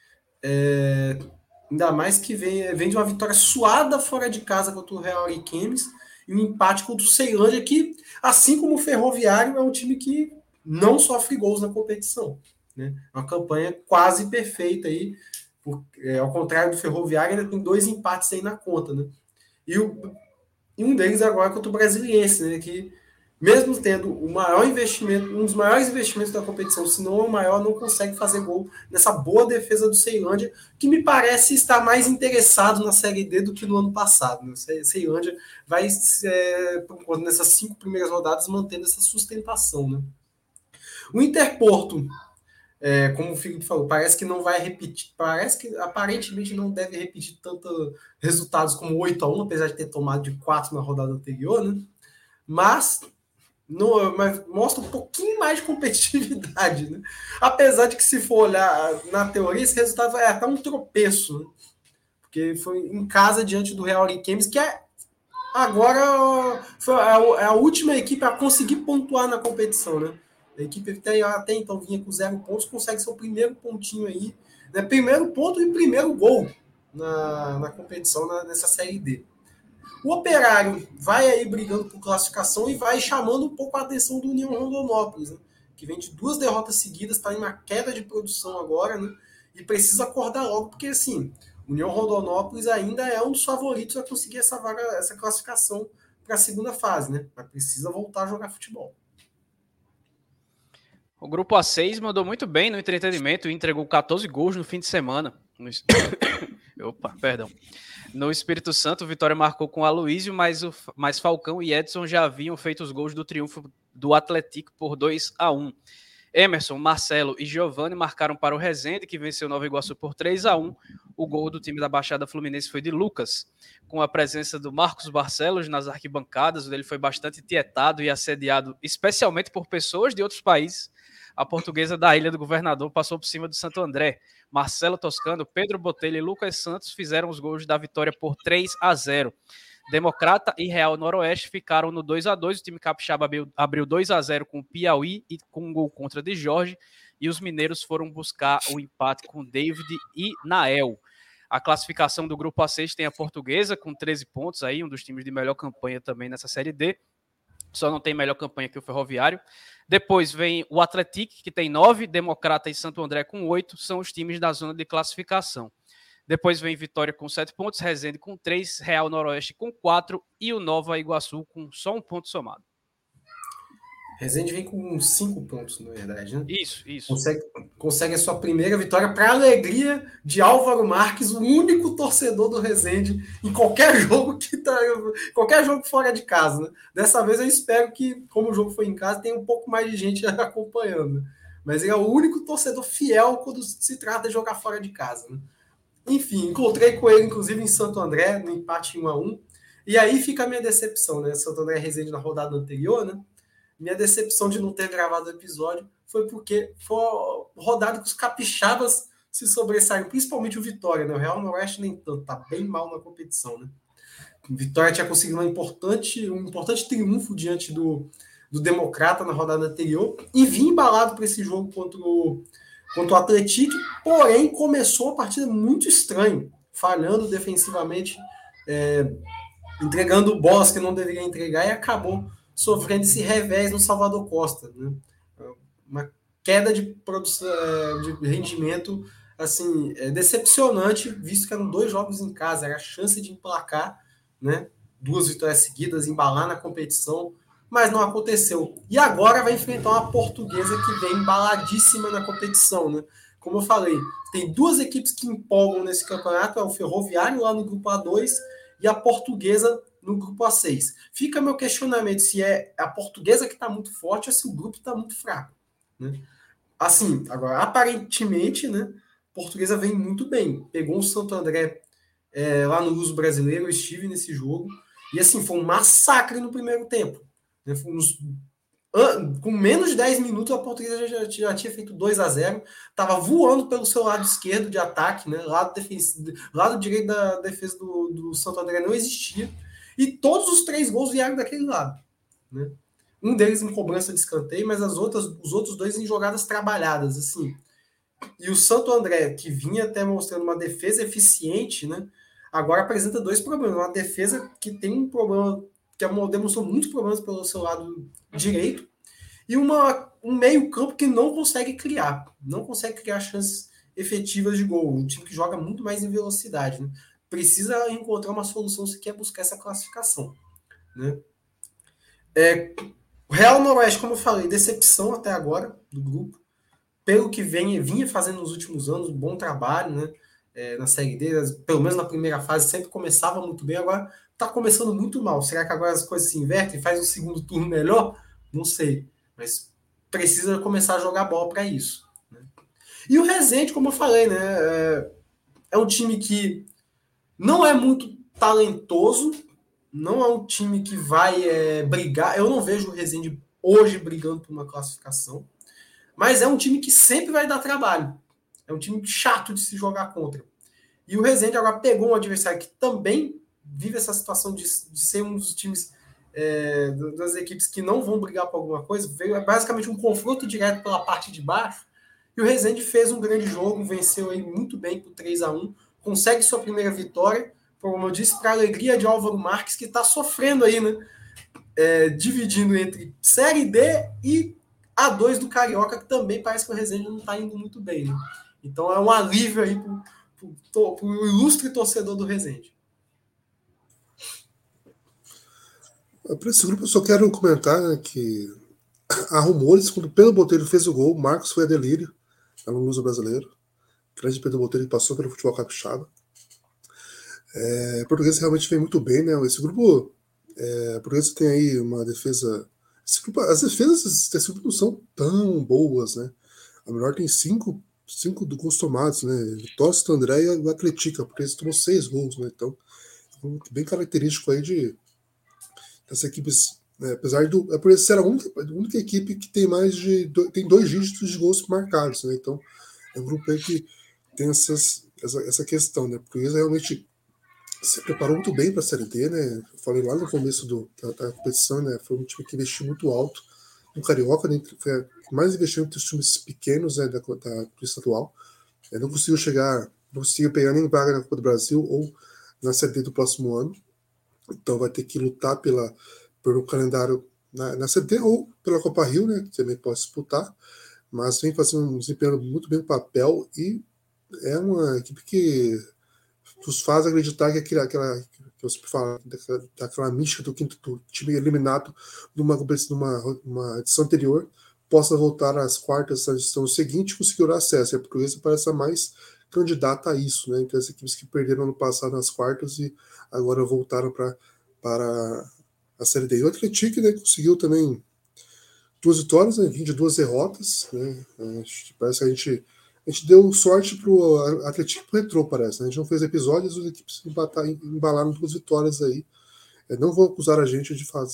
Ainda mais que vem de uma vitória suada fora de casa contra o Real Ariquemes e um empate contra o Ceilândia, que, assim como o Ferroviário, é um time que não sofre gols na competição. Né? Uma campanha quase perfeita aí. Ao contrário do Ferroviário, ainda tem 2 empates aí na conta. Né? E um deles agora contra o Brasiliense, né? Que mesmo tendo o maior investimento, um dos maiores investimentos da competição, se não o maior, não consegue fazer gol nessa boa defesa do Ceilândia, que me parece estar mais interessado na Série D do que no ano passado. Né? Ceilândia vai, nessas 5 primeiras rodadas, mantendo essa sustentação. Né? O Interporto, como o Felipe falou, parece que não vai repetir, parece que aparentemente não deve repetir tantos resultados como 8-1, apesar de ter tomado de 4 na rodada anterior, né? Mas mostra um pouquinho mais de competitividade, né? Apesar de que, se for olhar na teoria, esse resultado é até um tropeço, né? Porque foi em casa diante do Real Ariquemes, que agora foi a última equipe a conseguir pontuar na competição, né? A equipe até então vinha com 0 pontos, consegue seu primeiro pontinho aí, né? Primeiro ponto e primeiro gol na competição, nessa Série D. O Operário vai aí brigando por classificação e vai chamando um pouco a atenção do União Rondonópolis, né? Que vem de 2 derrotas seguidas, está em uma queda de produção agora, né? E precisa acordar logo, porque assim, o União Rondonópolis ainda é um dos favoritos a conseguir essa classificação para a segunda fase, né? Mas precisa voltar a jogar futebol. O grupo A6 mandou muito bem no entretenimento e entregou 14 gols no fim de semana. No Espírito Santo, o Vitória marcou com o Aloísio, mas Falcão e Edson já haviam feito os gols do triunfo do Atlético por 2-1. Emerson, Marcelo e Giovani marcaram para o Resende, que venceu Nova Iguaçu por 3-1. O gol do time da Baixada Fluminense foi de Lucas, com a presença do Marcos Barcelos nas arquibancadas, onde ele foi bastante tietado e assediado, especialmente por pessoas de outros países. A Portuguesa da Ilha do Governador passou por cima do Santo André. Marcelo Toscano, Pedro Botelho e Lucas Santos fizeram os gols da vitória por 3-0. Democrata e Real Noroeste ficaram no 2-2. O time capixaba abriu 2-0 com o Piauí e com um gol contra de Jorge. E os mineiros foram buscar o empate com David e Nael. A classificação do grupo A6 tem a Portuguesa com 13 pontos, aí, um dos times de melhor campanha também nessa Série D. Só não tem melhor campanha que o Ferroviário. Depois vem o Atlético, que tem 9, Democrata e Santo André com 8, são os times da zona de classificação. Depois vem Vitória com 7 pontos, Resende com 3, Real Noroeste com 4 e o Nova Iguaçu com só 1 ponto somado. Resende vem com 5 pontos, na verdade, né? Isso. Consegue a sua primeira vitória, para a alegria de Álvaro Marques, o único torcedor do Resende em qualquer jogo qualquer jogo fora de casa, né? Dessa vez eu espero que, como o jogo foi em casa, tenha um pouco mais de gente acompanhando. Mas ele é o único torcedor fiel quando se trata de jogar fora de casa, né? Enfim, encontrei com ele, inclusive, em Santo André, no empate 1-1. E aí fica a minha decepção, né? Santo André e Resende na rodada anterior, né? Minha decepção de não ter gravado o episódio foi porque foi rodada que os capixabas se sobressaíram, principalmente o Vitória, né? O Real Noroeste nem tanto, tá bem mal na competição, né? O Vitória tinha conseguido um importante triunfo diante do Democrata na rodada anterior e vinha embalado para esse jogo contra o Atlético, porém começou a partida muito estranho, falhando defensivamente, entregando bolas que não deveria entregar e acabou sofrendo esse revés no Salvador Costa, né? Uma queda de produção, de rendimento, assim, decepcionante, visto que eram 2 jogos em casa, era a chance de emplacar, né? 2 vitórias seguidas, embalar na competição, mas não aconteceu. E agora vai enfrentar uma Portuguesa que vem embaladíssima na competição, né? Como eu falei, tem 2 equipes que empolgam nesse campeonato, é o Ferroviário lá no grupo A2 e a Portuguesa no grupo A6. Fica meu questionamento se é a Portuguesa que está muito forte ou se o grupo está muito fraco, né? Assim, agora, aparentemente, né, Portuguesa vem muito bem. Pegou o Santo André lá no Luso Brasileiro, eu estive nesse jogo, e assim, foi um massacre no primeiro tempo. Né, com menos de 10 minutos, a Portuguesa já tinha feito 2-0, estava voando pelo seu lado esquerdo de ataque, né, lado direito da defesa do Santo André não existia, e todos os 3 gols vieram daquele lado. Né? Um deles em cobrança de escanteio, mas os outros 2 em jogadas trabalhadas, assim. E o Santo André, que vinha até mostrando uma defesa eficiente, né, agora apresenta 2 problemas. Uma defesa que tem um problema, que demonstrou muitos problemas pelo seu lado direito, e um meio-campo que não consegue criar chances efetivas de gol. Um time que joga muito mais em velocidade. Né? Precisa encontrar uma solução se quer buscar essa classificação. Né? O Real Noroeste, como eu falei, decepção até agora do grupo. Pelo que vinha fazendo nos últimos anos, um bom trabalho, né? Na Série D, pelo menos na primeira fase, sempre começava muito bem, agora está começando muito mal. Será que agora as coisas se invertem e faz um segundo turno melhor? Não sei, mas precisa começar a jogar bola para isso. Né? E o Resende, como eu falei, né? É um time que não é muito talentoso, não é um time que vai brigar. Eu não vejo o Resende hoje brigando por uma classificação. Mas é um time que sempre vai dar trabalho. É um time chato de se jogar contra. E o Resende agora pegou um adversário que também vive essa situação de ser um dos times das equipes que não vão brigar por alguma coisa. Veio basicamente um confronto direto pela parte de baixo. E o Resende fez um grande jogo, venceu aí muito bem por 3-1, consegue sua primeira vitória, como eu disse, para a alegria de Álvaro Marques, que está sofrendo aí, né? Dividindo entre Série D e A2 do Carioca, que também parece que o Resende não está indo muito bem. Né? Então é um alívio aí para o ilustre torcedor do Resende. Para esse grupo eu só quero comentar, né, que há rumores, quando Pedro Botelho fez o gol, Marcos foi a delírio, no Luso Brasileiro. O grande Pedro Botelho passou pelo futebol capixaba. Português realmente vem muito bem, né? Esse grupo, Português tem aí uma defesa. As defesas desse grupo não são tão boas, né? A melhor tem 5 do gols tomados, né? Vitória, Santo André e o Atlético, porque eles tomou 6 gols, né? Então, bem característico aí das equipes, né? Apesar por isso ser a única equipe que tem tem 2 dígitos de gols marcados, né? Então, é um grupo aí que tem essa questão, né? Porque eles realmente se preparou muito bem para a Série D, né? Eu falei lá no começo da competição, né? Foi um time que investiu muito alto no Carioca, né? Foi mais investiu entre os times pequenos, né, do estadual. Não conseguiu pegar nem vaga na Copa do Brasil ou na Série D do próximo ano. Então vai ter que lutar pelo calendário na Série D ou pela Copa Rio, né? Que também pode disputar. Mas vem desempenhando muito bem o papel e é uma equipe que nos faz acreditar que aquela que eu sempre falo, daquela mística do time eliminado numa edição anterior, possa voltar às quartas da edição seguinte e conseguir o acesso. A Portuguesa parece a mais candidata a isso, né? Então, as equipes que perderam ano passado nas quartas e agora voltaram para a Série D. E o Atlético, né, conseguiu também 2 vitórias, né, 22 derrotas, né? Parece que a gente deu sorte pro Atlético e pro Retrô, parece. Né? A gente não fez episódios, as equipes embalaram 2 vitórias aí. Não vou acusar a gente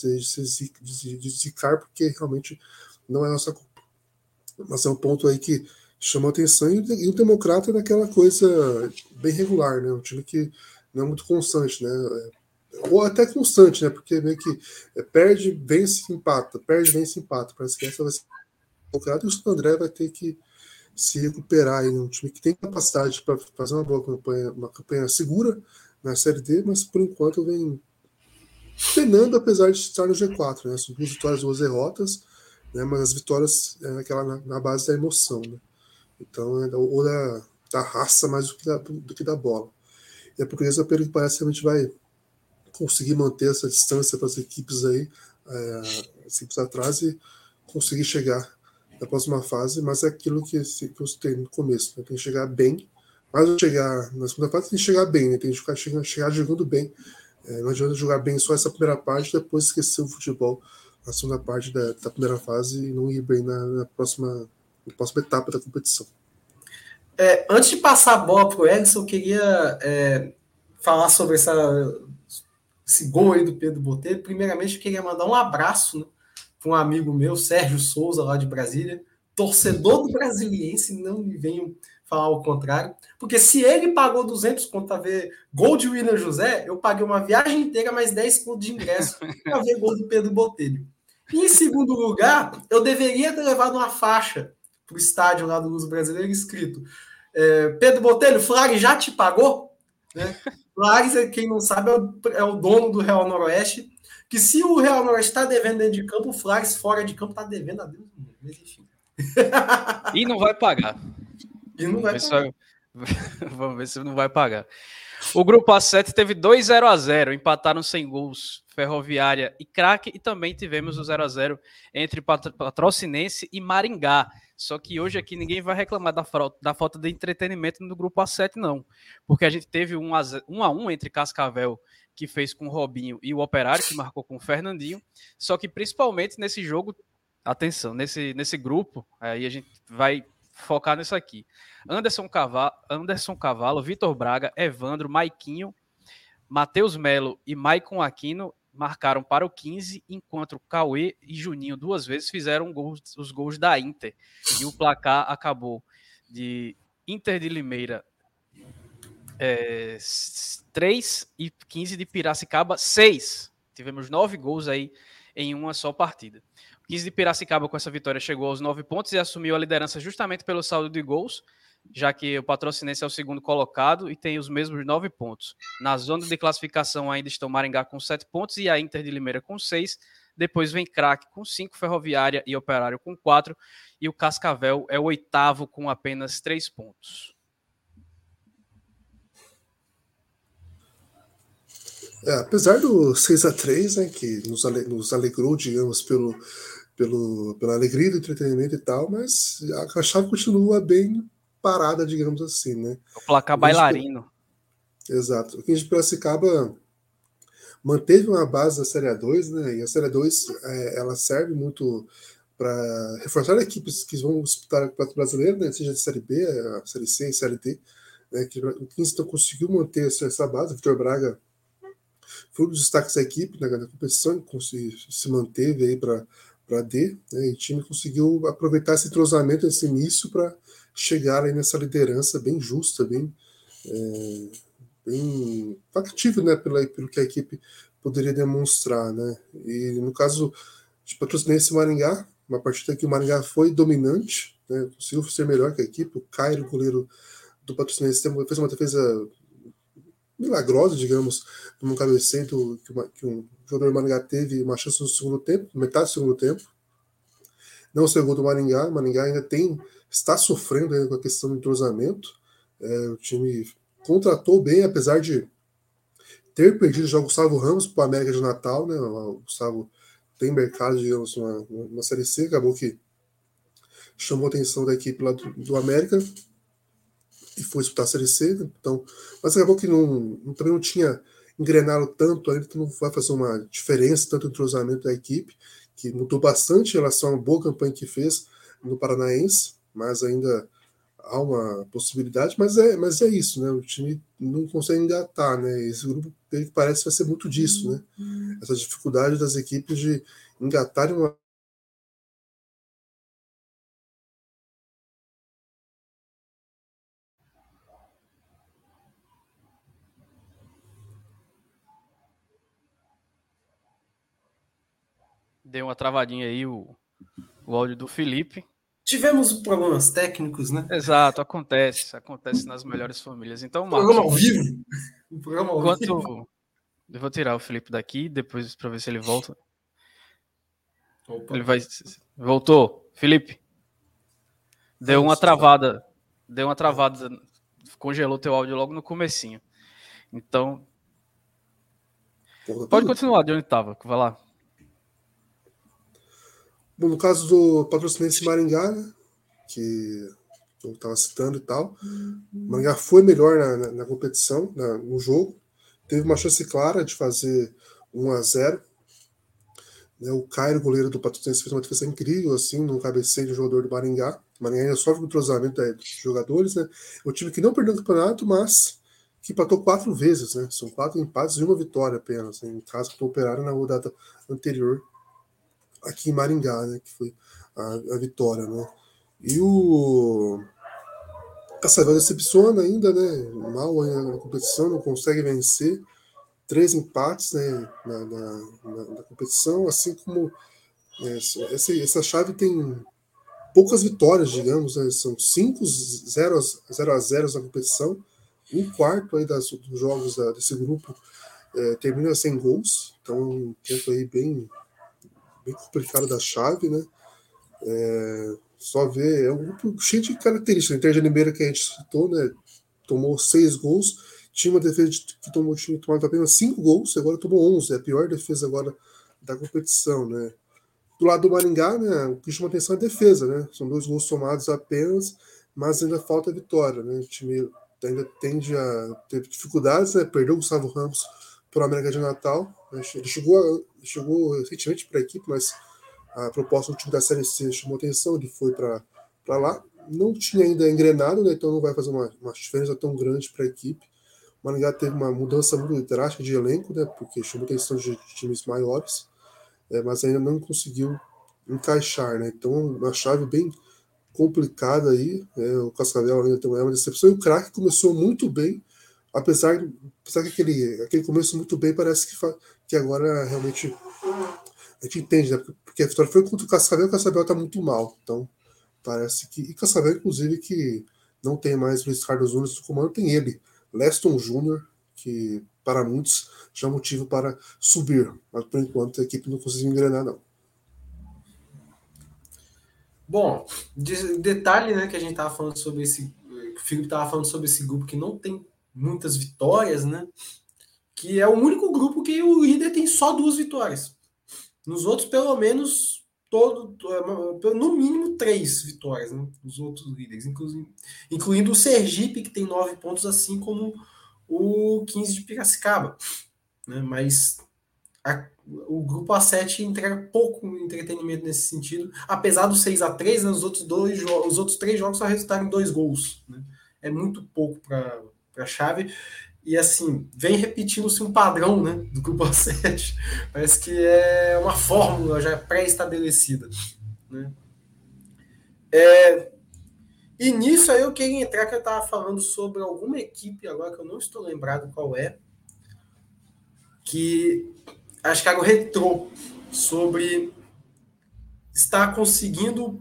de zicar, porque realmente não é nossa culpa. Mas é um ponto aí que chama a atenção. E o Democrata é daquela coisa bem regular, né? Um time que não é muito constante, né? Ou até constante, né? Porque meio que perde, vence, empata. Perde, vence, empata. Parece que essa vai ser o Democrata, e o Santo André vai ter que se recuperar aí, um time que tem capacidade para fazer uma boa campanha, uma campanha segura na Série D, mas por enquanto vem penando, apesar de estar no G4, né? São 2 vitórias, 2 derrotas, né? Mas as vitórias na base da emoção, né? Então, ou da raça mais do que da bola. E a Portuguesa, pelo que parece, realmente vai conseguir manter essa distância para as equipes aí, as equipes atrás, e conseguir chegar na próxima fase, mas é aquilo que eu tenho no começo, né? Tem que chegar bem, mas chegar na segunda fase tem que chegar bem, né? Tem que chegar jogando bem. Não adianta jogar bem só essa primeira parte, depois esquecer o futebol na segunda parte da primeira fase e não ir bem na próxima na próxima etapa da competição. Antes de passar a bola para o Edson, eu queria falar sobre esse gol aí do Pedro Botelho. Primeiramente, eu queria mandar um abraço, né, para um amigo meu, Sérgio Souza, lá de Brasília, torcedor do Brasiliense, não me venham falar o contrário, porque se ele pagou 200 conto para ver gol de William José, eu paguei uma viagem inteira mais 10 conto de ingresso para ver gol do Pedro Botelho. E em segundo lugar, eu deveria ter levado uma faixa para o estádio lá do Luz Brasileiro escrito: Pedro Botelho, Flávio já te pagou? Né? Flávio, quem não sabe, é o dono do Real Noroeste, que se o Real Noroeste está devendo dentro de campo, o Flávio fora de campo está devendo a Deus. Mas enfim. E não vai pagar. E não vai pagar. Vamos ver se não vai pagar. O grupo A7 teve 2 0-0, empataram sem gols Ferroviária e Craque, e também tivemos o 0-0 entre Patrocinense e Maringá. Só que hoje aqui ninguém vai reclamar da falta de entretenimento no grupo A7, não. Porque a gente teve 1-1 entre Cascavel, que fez com o Robinho, e o Operário, que marcou com o Fernandinho. Só que principalmente nesse jogo, atenção, nesse grupo, aí a gente vai focar nisso aqui. Anderson Cavalo, Vitor Braga, Evandro, Maiquinho, Matheus Melo e Maicon Aquino marcaram para o 15, enquanto Cauê e Juninho 2 vezes fizeram os gols da Inter. E o placar acabou de Inter de Limeira 3 e 15 de Piracicaba 6. Tivemos 9 gols aí em uma só partida. O 15 de Piracicaba, com essa vitória, chegou aos 9 pontos e assumiu a liderança justamente pelo saldo de gols, já que o Patrocinense é o segundo colocado e tem os mesmos 9 pontos. Na zona de classificação ainda estão Maringá com 7 pontos e a Inter de Limeira com 6. Depois vem Craque com 5, Ferroviária e Operário com 4. E o Cascavel é o 8º com apenas 3 pontos. Apesar do 6-3, né, que nos alegrou, digamos, pela alegria do entretenimento e tal, mas a chave continua bem parada, digamos assim, né? O placar bailarino. Exato. O 15 de Piracicaba manteve uma base da Série A2, né? E a Série A2 ela serve muito para reforçar equipes que vão disputar o Campeonato Brasileiro, né? Seja de Série B, a Série C e Série D. Né? Que o 15 então conseguiu manter essa base. O Vitor Braga foi um dos destaques da equipe na competição, se manteve aí para D, né? E o time conseguiu aproveitar esse entrosamento, esse início, para chegar aí nessa liderança bem justa, bem factível, né, pelo que a equipe poderia demonstrar, né? E no caso de Patrocinense e Maringá, uma partida que o Maringá foi dominante, né, conseguiu ser melhor que a equipe. O Cairo, goleiro do Patrocinense, fez uma defesa milagrosa, digamos, num cabeceio que um jogador do Maringá teve uma chance no segundo tempo, metade do segundo tempo. Não saiu gol do Maringá. O Maringá ainda está sofrendo ainda com a questão do entrosamento. O time contratou bem, apesar de ter perdido já o Gustavo Ramos para o América de Natal, né? O Gustavo tem mercado, digamos, uma Série C, acabou que chamou a atenção da equipe lá do América e foi disputar a Série C, né? Então, mas acabou que também não tinha engrenado tanto, ainda não vai fazer uma diferença, tanto o entrosamento da equipe, que mudou bastante em relação à boa campanha que fez no Paranaense, mas ainda há uma possibilidade, mas é isso, né? O time não consegue engatar, né? Esse grupo, pelo que parece, vai ser muito disso, né? Essa dificuldade das equipes de engatarem uma. Deu uma travadinha aí o áudio do Felipe. Tivemos problemas técnicos, né? Exato, acontece nas melhores famílias. Então, Marcos, programa ao vivo. Um programa ao vivo. Eu vou tirar o Felipe daqui, depois para ver se ele volta. Opa. Ele vai. Voltou, Felipe. Deu uma travada. Congelou teu áudio logo no comecinho. Então, pode continuar de onde estava. Vai lá. Bom, no caso do Patrocinense Maringá, né, que eu estava citando e tal, o Maringá foi melhor na competição, no jogo, teve uma chance clara de fazer 1-0, Né? O Cairo, goleiro do Patrocinense, fez uma defesa incrível, assim, no cabeceio do jogador do Maringá. O Maringá ainda sofre com o entrosamento dos jogadores, né? O time que não perdeu o campeonato, mas que empatou 4 vezes, né? São 4 empates e 1 vitória apenas, né? Em casa que o Operário na rodada anterior aqui em Maringá, né? Que foi a vitória, né? E o Cascavel decepciona ainda, né? Mal ainda na competição, não consegue vencer. 3 empates, né? Na competição, assim como essa chave tem poucas vitórias, digamos, né? São 5 0 a 0 na competição. Um quarto aí dos jogos desse grupo termina sem gols. Então, um tempo aí bem complicado da chave, né? Só ver, é um grupo cheio de características. O Inter de Limeira, que a gente citou, né? Tomou 6 gols. Tinha uma defesa que tinha tomado apenas 5 gols, agora tomou 11. É a pior defesa agora da competição, né? Do lado do Maringá, né, o que chama atenção é a defesa, né? São 2 gols somados apenas, mas ainda falta a vitória, né? O time ainda tende a ter dificuldades, né? Perdeu o Gustavo Ramos para o América de Natal. Né? Ele chegou recentemente para a equipe, mas a proposta do time da Série C chamou atenção, ele foi para lá. Não tinha ainda engrenado, né? Então não vai fazer uma diferença tão grande para a equipe. O Maringá teve uma mudança muito drástica de elenco, né? Porque chamou atenção de times maiores. Mas ainda não conseguiu encaixar, né? Então, uma chave bem complicada aí. O Cascavel ainda tem uma decepção. E o Craque começou muito bem, apesar que aquele começo muito bem parece que agora realmente a gente entende, né? Porque a vitória foi contra o Cascavel tá muito mal. Então, parece que. E Cascavel, inclusive, que não tem mais Luiz Carlos Nunes no comando, tem ele, Leston Júnior, que para muitos já é motivo para subir, mas por enquanto a equipe não conseguiu engrenar, não. Bom, detalhe, né, que a gente estava falando sobre o Felipe estava falando sobre esse grupo que não tem muitas vitórias, né, que é o único grupo que o líder tem só 2 vitórias. Nos outros, pelo menos, no mínimo 3 vitórias, né, os outros líderes, incluindo o Sergipe, que tem 9 pontos, assim como o 15 de Piracicaba, né? Mas o grupo A7 entrega pouco entretenimento nesse sentido, apesar do 6-3, né, os outros 3 jogos só resultaram em 2 gols, né? É muito pouco para a chave, e assim, vem repetindo-se um padrão, né, do grupo A7, parece que é uma fórmula já pré-estabelecida, né? E nisso aí eu queria entrar, que eu estava falando sobre alguma equipe agora que eu não estou lembrado qual é, que acho que era o Retrô, sobre estar conseguindo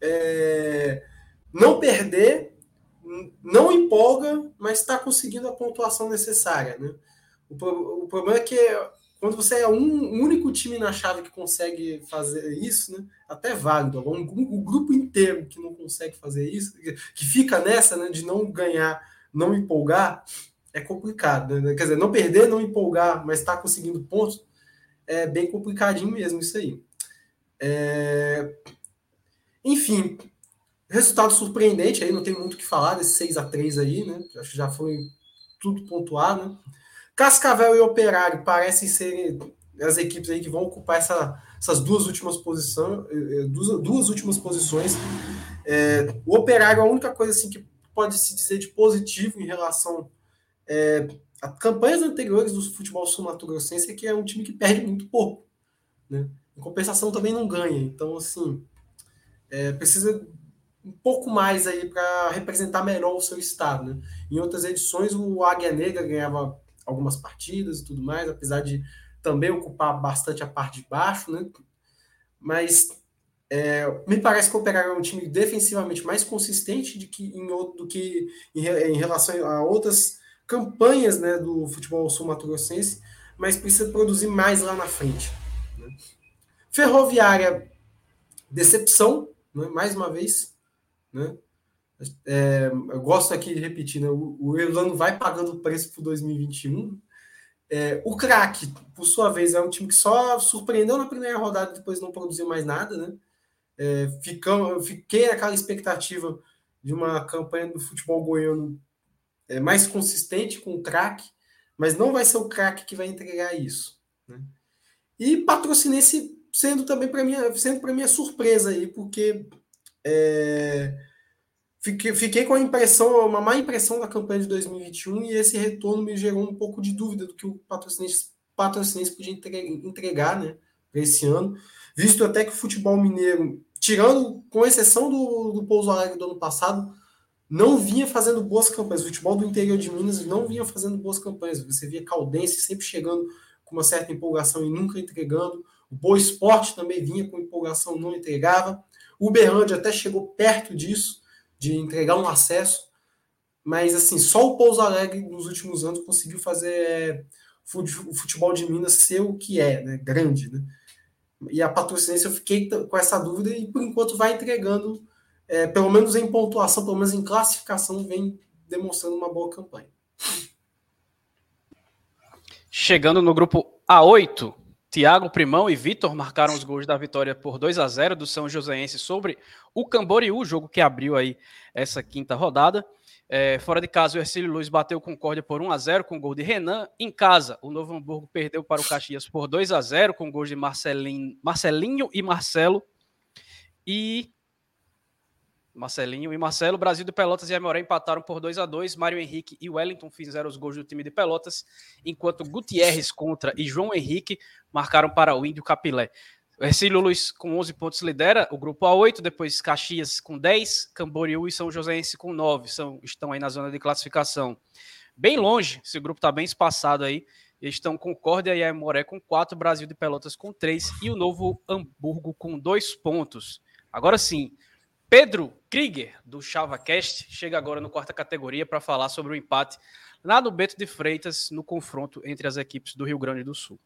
não perder, não empolga, mas está conseguindo a pontuação necessária, né? O problema é que quando você é um único time na chave que consegue fazer isso, né, até é válido. O grupo inteiro que não consegue fazer isso, que fica nessa, né, de não ganhar, não empolgar, é complicado, né? Quer dizer, não perder, não empolgar, mas está conseguindo pontos, é bem complicadinho mesmo isso aí. Enfim, resultado surpreendente, aí não tem muito o que falar desse 6-3 aí, né? Acho que já foi tudo pontuado, né? Cascavel e Operário parecem ser as equipes aí que vão ocupar essas 2 últimas posições. O Operário, a única coisa assim que pode se dizer de positivo em relação a campanhas anteriores do futebol sul-mato-grossense é que é um time que perde muito pouco, né? Em compensação também não ganha. Então, assim, precisa um pouco mais aí para representar melhor o seu estado, né? Em outras edições, o Águia Negra ganhava algumas partidas e tudo mais, apesar de também ocupar bastante a parte de baixo, né? Mas me parece que o Operário é um time defensivamente mais consistente do que em relação a outras campanhas, né, do futebol sul-mato-grossense, mas precisa produzir mais lá na frente, né? Ferroviária, decepção, né, mais uma vez, né? Eu gosto aqui de repetir, né? O Elano vai pagando o preço para 2021. O Craque, por sua vez, é um time que só surpreendeu na primeira rodada e depois não produziu mais nada, né? Fiquei aquela expectativa de uma campanha do futebol goiano mais consistente com o Craque, mas não vai ser o Craque que vai entregar isso, né? E Patrocinense sendo também para minha surpresa aí, porque fiquei com uma má impressão da campanha de 2021 e esse retorno me gerou um pouco de dúvida do que o patrocinense podia entregar, né, para esse ano, visto até que o futebol mineiro, com exceção do Pouso Alegre do ano passado, não vinha fazendo boas campanhas. O futebol do interior de Minas não vinha fazendo boas campanhas. Você via Caldense sempre chegando com uma certa empolgação e nunca entregando. O Boa Esporte também vinha com empolgação, não entregava. O Uberlândia até chegou perto disso, de entregar um acesso. Mas, assim, só o Pouso Alegre, nos últimos anos, conseguiu fazer o futebol de Minas ser o que é, né? Grande, né? E a Patrocinense, eu fiquei com essa dúvida e, por enquanto, vai entregando, pelo menos em pontuação, pelo menos em classificação, vem demonstrando uma boa campanha. Chegando no grupo A8, Thiago, Primão e Vitor marcaram os gols da vitória por 2-0 do São Joséense sobre o Camboriú, jogo que abriu aí essa quinta rodada. Fora de casa, o Hercílio Luz bateu o Concórdia por 1-0 com gol de Renan. Em casa, o Novo Hamburgo perdeu para o Caxias por 2-0 com gols de Marcelinho e Marcelo. Brasil de Pelotas e Aimoré empataram por 2-2. Mário Henrique e Wellington fizeram os gols do time de Pelotas, enquanto Gutierrez contra e João Henrique marcaram para o Índio Capilé. O Hercílio Luz com 11 pontos lidera o grupo A8, depois Caxias com 10, Camboriú e São Joséense com 9, estão aí na zona de classificação. Bem longe, esse grupo está bem espaçado aí, estão Concórdia e Aimoré com 4, Brasil de Pelotas com 3 e o Novo Hamburgo com 2 pontos. Agora sim, Pedro Krieger, do ChavaCast, chega agora no quarta categoria para falar sobre o empate lá no Bento de Freitas, no confronto entre as equipes do Rio Grande do Sul.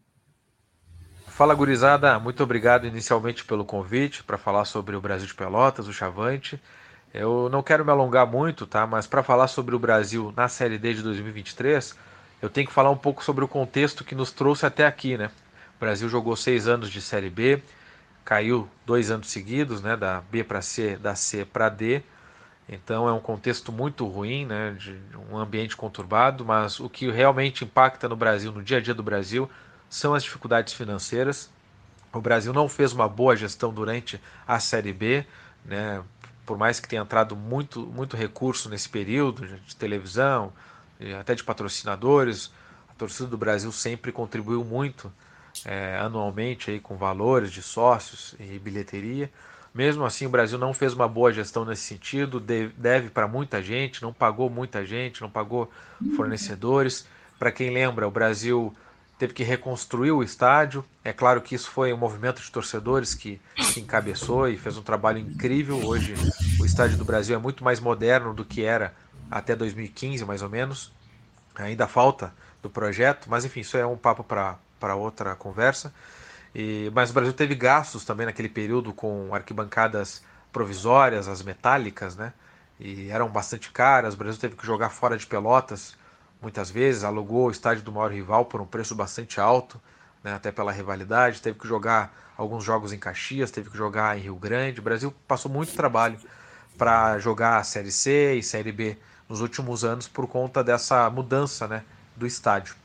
Fala, gurizada, muito obrigado inicialmente pelo convite para falar sobre o Brasil de Pelotas, o Chavante. Eu não quero me alongar muito, tá? Mas para falar sobre o Brasil na Série D de 2023, eu tenho que falar um pouco sobre o contexto que nos trouxe até aqui, né? O Brasil jogou 6 anos de Série B, caiu 2 anos seguidos, né? Da B para C, da C para D. Então é um contexto muito ruim, né? De um ambiente conturbado, mas o que realmente impacta no Brasil, no dia a dia do Brasil, são as dificuldades financeiras. O Brasil não fez uma boa gestão durante a Série B, né? Por mais que tenha entrado muito recurso nesse período de televisão, até de patrocinadores, a torcida do Brasil sempre contribuiu muito anualmente aí, com valores de sócios e bilheteria. Mesmo assim, o Brasil não fez uma boa gestão nesse sentido, deve para muita gente, não pagou muita gente, não pagou fornecedores. Para quem lembra, o Brasil teve que reconstruir o estádio. É claro que isso foi um movimento de torcedores que encabeçou e fez um trabalho incrível. Hoje o estádio do Brasil é muito mais moderno do que era até 2015, mais ou menos. Ainda falta do projeto, mas enfim, isso é um papo para outra conversa. Mas o Brasil teve gastos também naquele período com arquibancadas provisórias, as metálicas, né? E eram bastante caras. O Brasil teve que jogar fora de Pelotas muitas vezes, alugou o estádio do maior rival por um preço bastante alto, né, até pela rivalidade, teve que jogar alguns jogos em Caxias, teve que jogar em Rio Grande. O Brasil passou muito trabalho para jogar a Série C e Série B nos últimos anos por conta dessa mudança, né, do estádio.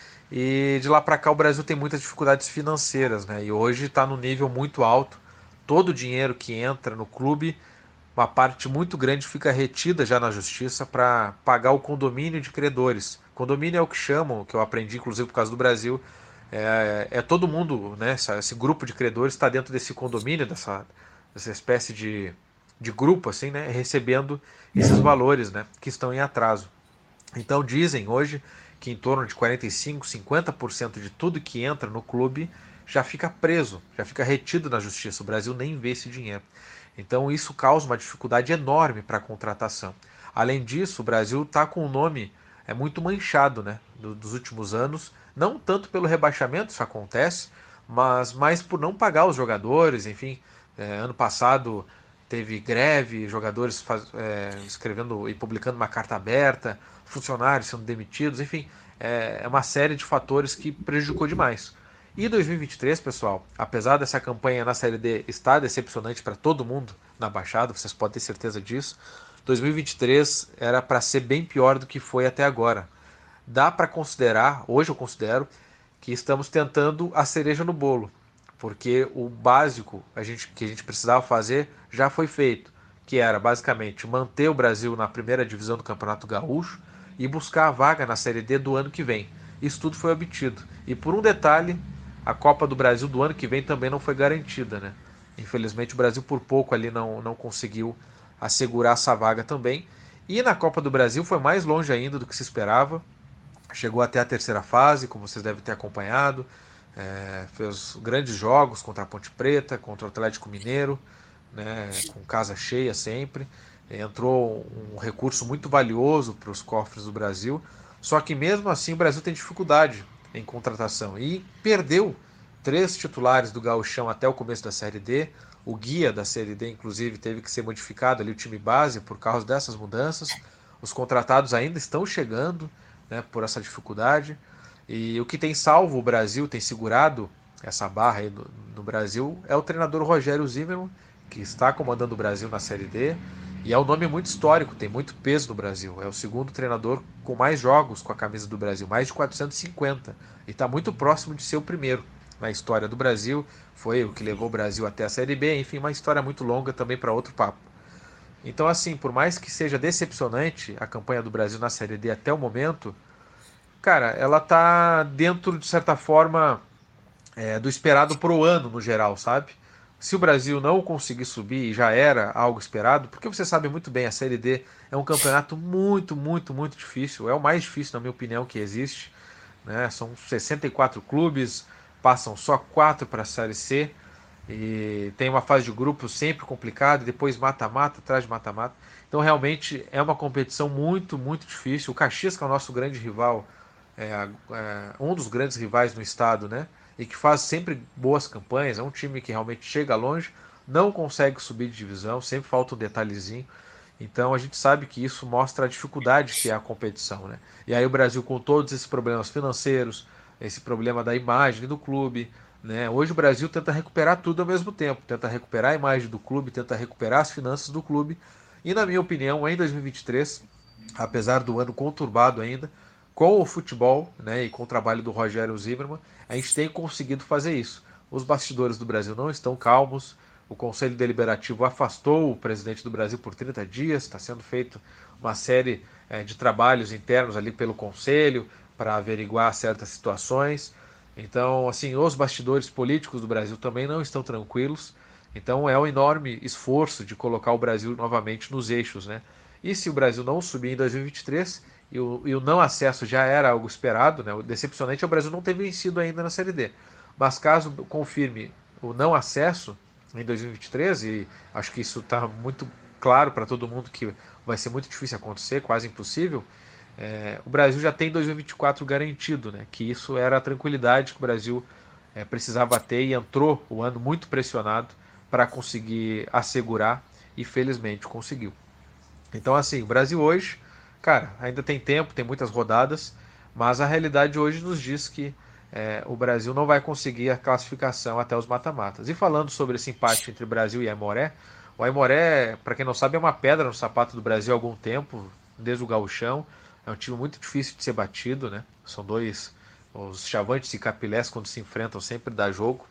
E de lá para cá o Brasil tem muitas dificuldades financeiras, né, e hoje está no nível muito alto. Todo o dinheiro que entra no clube, uma parte muito grande fica retida já na justiça para pagar o condomínio de credores. Condomínio é o que chamam, que eu aprendi inclusive por causa do Brasil, todo mundo, né, esse grupo de credores está dentro desse condomínio, dessa espécie de grupo, assim, né, recebendo esses valores, né, que estão em atraso. Então dizem hoje que em torno de 45%, 50% de tudo que entra no clube já fica preso, já fica retido na justiça. O Brasil nem vê esse dinheiro. Então isso causa uma dificuldade enorme para a contratação. Além disso, o Brasil está com o nome muito manchado, né, dos últimos anos, não tanto pelo rebaixamento, isso acontece, mas mais por não pagar os jogadores. Enfim, ano passado teve greve, jogadores escrevendo e publicando uma carta aberta, funcionários sendo demitidos, enfim, é uma série de fatores que prejudicou demais. E 2023, pessoal, apesar dessa campanha na Série D estar decepcionante para todo mundo na Baixada, vocês podem ter certeza disso, 2023 era para ser bem pior do que foi até agora. Dá para considerar, hoje eu considero, que estamos tentando a cereja no bolo, porque o básico que a gente precisava fazer já foi feito, que era basicamente manter o Brasil na primeira divisão do Campeonato Gaúcho e buscar a vaga na Série D do ano que vem. Isso tudo foi obtido. E por um detalhe, a Copa do Brasil do ano que vem também não foi garantida, né? Infelizmente o Brasil por pouco ali não conseguiu assegurar essa vaga também. E na Copa do Brasil foi mais longe ainda do que se esperava. Chegou até a terceira fase, como vocês devem ter acompanhado. Fez grandes jogos contra a Ponte Preta, contra o Atlético Mineiro, né, com casa cheia sempre. Entrou um recurso muito valioso para os cofres do Brasil. Só que mesmo assim o Brasil tem dificuldade em contratação. E perdeu 3 titulares do Gauchão até o começo da Série D. O guia da Série D, inclusive, teve que ser modificado ali, o time base, por causa dessas mudanças. Os contratados ainda estão chegando, né, por essa dificuldade. E o que tem salvo o Brasil, tem segurado essa barra aí no Brasil, é o treinador Rogério Zimmermann, que está comandando o Brasil na Série D. E é um nome muito histórico, tem muito peso no Brasil. É o segundo treinador com mais jogos com a camisa do Brasil, mais de 450. E está muito próximo de ser o primeiro na história do Brasil. Foi o que levou o Brasil até a Série B. Enfim, uma história muito longa também para outro papo. Então, assim, por mais que seja decepcionante a campanha do Brasil na Série D até o momento, cara, ela está dentro, de certa forma, do esperado pro ano no geral, sabe? Se o Brasil não conseguir subir, e já era algo esperado, porque você sabe muito bem, a Série D é um campeonato muito, muito, muito difícil. É o mais difícil, na minha opinião, que existe, né? São 64 clubes, passam só 4 para a Série C, e tem uma fase de grupo sempre complicada, e depois mata-mata, atrás de mata-mata. Então, realmente, é uma competição muito, muito difícil. O Caxias, que é o nosso grande rival, um dos grandes rivais no estado, né? E que faz sempre boas campanhas, é um time que realmente chega longe, não consegue subir de divisão, sempre falta um detalhezinho. Então a gente sabe que isso mostra a dificuldade que é a competição, né? E aí o Brasil, com todos esses problemas financeiros, esse problema da imagem do clube, né? Hoje o Brasil tenta recuperar tudo ao mesmo tempo, tenta recuperar a imagem do clube, tenta recuperar as finanças do clube. E na minha opinião, em 2023, apesar do ano conturbado ainda, com o futebol, né, e com o trabalho do Rogério Zimmermann, a gente tem conseguido fazer isso. Os bastidores do Brasil não estão calmos, o Conselho Deliberativo afastou o presidente do Brasil por 30 dias, está sendo feito uma série de trabalhos internos ali pelo Conselho para averiguar certas situações. Então, assim, os bastidores políticos do Brasil também não estão tranquilos. Então, é um enorme esforço de colocar o Brasil novamente nos eixos, né? E se o Brasil não subir em 2023... E o não acesso já era algo esperado, né? O decepcionante é o Brasil não ter vencido ainda na Série D. Mas caso confirme o não acesso em 2023, e acho que isso está muito claro para todo mundo que vai ser muito difícil acontecer, quase impossível, o Brasil já tem 2024 garantido, né? Que isso era a tranquilidade que o Brasil precisava ter, e entrou o ano muito pressionado para conseguir assegurar, e felizmente conseguiu. Então, assim, o Brasil hoje, cara, ainda tem tempo, tem muitas rodadas, mas a realidade hoje nos diz que o Brasil não vai conseguir a classificação até os mata-matas. E falando sobre esse empate entre Brasil e Aimoré, o Aimoré, para quem não sabe, é uma pedra no sapato do Brasil há algum tempo, desde o Gauchão. É um time muito difícil de ser batido, né? São os Chavantes e Capilés, quando se enfrentam, sempre dá jogo.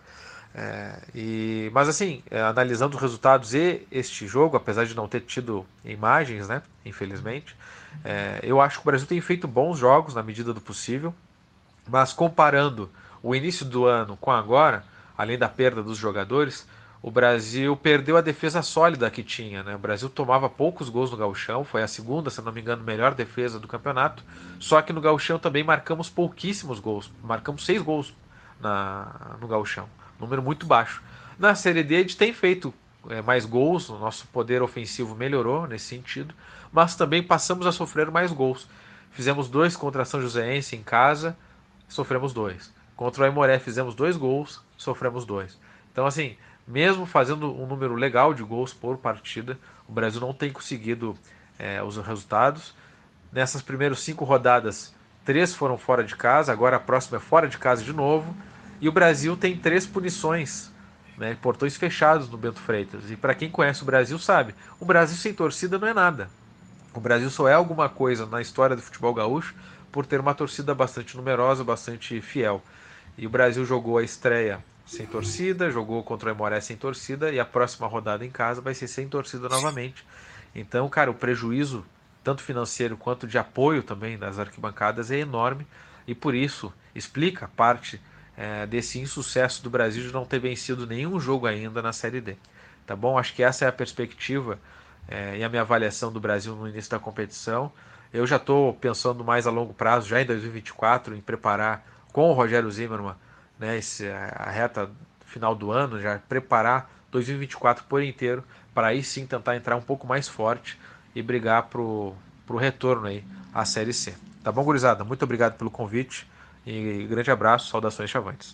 Mas assim, analisando os resultados e este jogo, apesar de não ter tido imagens, né, infelizmente, eu acho que o Brasil tem feito bons jogos na medida do possível, mas comparando o início do ano com agora, além da perda dos jogadores, o Brasil perdeu a defesa sólida que tinha, né? O Brasil tomava poucos gols no Gauchão, foi a segunda, se não me engano, melhor defesa do campeonato, só que no Gauchão também marcamos pouquíssimos gols, marcamos 6 gols no Gauchão, número muito baixo. Na Série D a gente tem feito mais gols, o nosso poder ofensivo melhorou nesse sentido, mas também passamos a sofrer mais gols. Fizemos 2 contra a São Joséense em casa, sofremos 2. Contra o Aimoré fizemos 2 gols, sofremos 2. Então, assim, mesmo fazendo um número legal de gols por partida, o Brasil não tem conseguido os resultados. Nessas primeiras 5 rodadas, 3 foram fora de casa, agora a próxima é fora de casa de novo. E o Brasil tem 3 punições, né, portões fechados no Bento Freitas. E para quem conhece o Brasil sabe, o Brasil sem torcida não é nada. O Brasil só é alguma coisa na história do futebol gaúcho por ter uma torcida bastante numerosa, bastante fiel. E o Brasil jogou a estreia sem torcida, jogou contra o Aimoré sem torcida, e a próxima rodada em casa vai ser sem torcida novamente. Então, cara, o prejuízo, tanto financeiro quanto de apoio também das arquibancadas, é enorme, e por isso explica parte desse insucesso do Brasil de não ter vencido nenhum jogo ainda na Série D. Tá bom? Acho que essa é a perspectiva e a minha avaliação do Brasil no início da competição. Eu já estou pensando mais a longo prazo, já em 2024, em preparar com o Rogério Zimmermann, né, a reta final do ano, já preparar 2024 por inteiro, para aí sim tentar entrar um pouco mais forte e brigar pro retorno aí à Série C. Tá bom, gurizada? Muito obrigado pelo convite e grande abraço, saudações chavantes.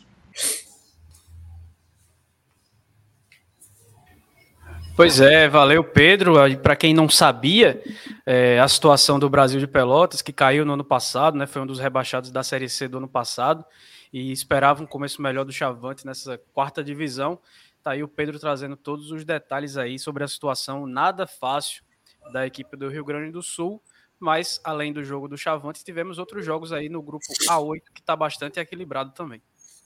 Pois é, valeu, Pedro. Para quem não sabia, a situação do Brasil de Pelotas, que caiu no ano passado, né, foi um dos rebaixados da Série C do ano passado, e esperava um começo melhor do Chavante nessa quarta divisão. Tá aí o Pedro trazendo todos os detalhes aí sobre a situação nada fácil da equipe do Rio Grande do Sul, mas além do jogo do Chavante, tivemos outros jogos aí no grupo A8, que está bastante equilibrado também.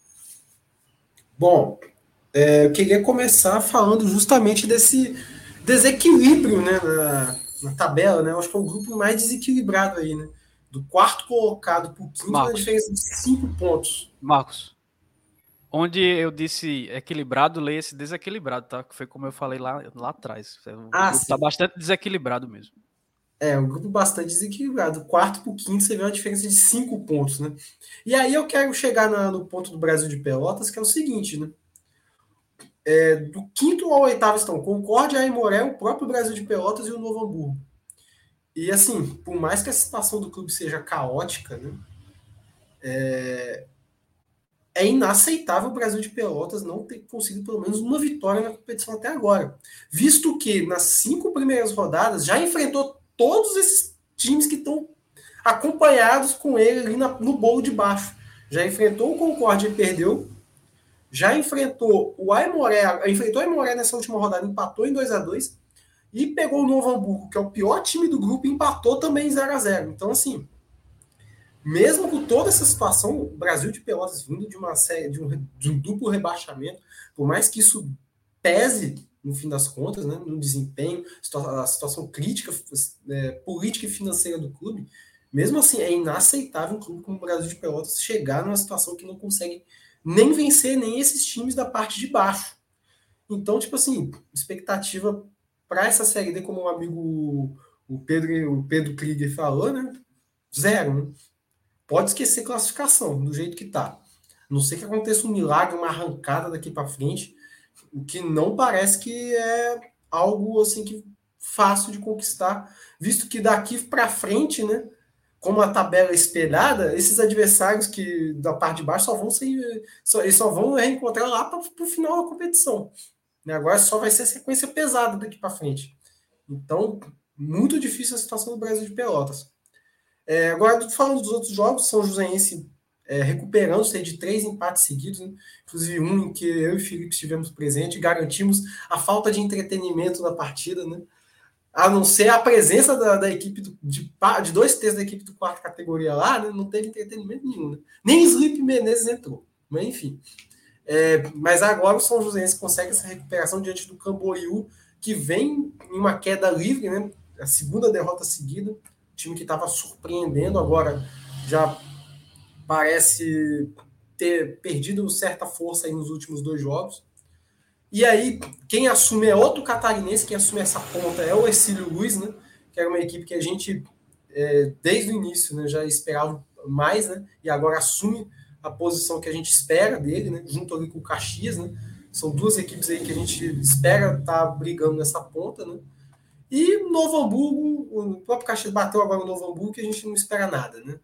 Bom, eu queria começar falando justamente desse desequilíbrio, né, na tabela, né? Eu acho que é o grupo mais desequilibrado aí, né? Do quarto colocado para o quinto, na diferença de 5 pontos. Marcos, onde eu disse equilibrado, leia esse desequilibrado, tá? Que foi como eu falei lá atrás. O grupo está bastante desequilibrado mesmo. Um grupo bastante desequilibrado. Do quarto para o quinto, você vê uma diferença de 5 pontos, né? E aí eu quero chegar no ponto do Brasil de Pelotas, que é o seguinte, né? Do quinto ao oitavo estão Concórdia, Aimoré, o próprio Brasil de Pelotas e o Novo Hamburgo. E assim, por mais que a situação do clube seja caótica, né, é inaceitável o Brasil de Pelotas não ter conseguido pelo menos uma vitória na competição até agora. Visto que nas 5 primeiras rodadas já enfrentou todos esses times que estão acompanhados com ele ali no bolo de baixo. Já enfrentou o Concórdia e perdeu. Já enfrentou o Aimoré nessa última rodada, empatou em 2-2 e pegou o Novo Hamburgo, que é o pior time do grupo, e empatou também em 0-0. Então, assim, mesmo com toda essa situação, o Brasil de Pelotas vindo de uma série, de um duplo rebaixamento, por mais que isso pese, no fim das contas, né, no desempenho, a situação crítica, política e financeira do clube, mesmo assim, é inaceitável um clube como o Brasil de Pelotas chegar numa situação que não consegue nem vencer nem esses times da parte de baixo. Então, tipo assim, expectativa para essa Série D, como o amigo o Pedro Krieger falou, né? 0, né? Pode esquecer classificação, do jeito que tá. A não sei que aconteça um milagre, uma arrancada daqui para frente, o que não parece que é algo assim que fácil de conquistar, visto que daqui para frente, né? Como a tabela é espelhada, esses adversários que da parte de baixo eles só vão reencontrar lá para o final da competição. Agora só vai ser sequência pesada daqui para frente. Então, muito difícil a situação do Brasil de Pelotas. Agora, falando dos outros jogos, São Joséense recuperando-se de 3 empates seguidos, né? Inclusive um em que eu e Felipe estivemos presentes, garantimos a falta de entretenimento na partida, né? A não ser a presença da equipe de 2/3 da equipe do quarta categoria lá, né? Não teve entretenimento nenhum. Né? Nem Sleep Menezes entrou. Mas enfim. Mas agora o São Joséense consegue essa recuperação diante do Camboriú, que vem em uma queda livre, né? A segunda derrota seguida. O time que estava surpreendendo agora já parece ter perdido certa força aí nos últimos 2 jogos. E aí, quem assume é outro catarinense, quem assume essa ponta é o Ercílio Luz, né? Que era uma equipe que a gente, desde o início, né, já esperava mais, né? E agora assume a posição que a gente espera dele, né? Junto ali com o Caxias, né? São 2 equipes aí que a gente espera estar brigando nessa ponta, né? E o Novo Hamburgo, o próprio Caxias bateu agora o Novo Hamburgo, que a gente não espera nada, né?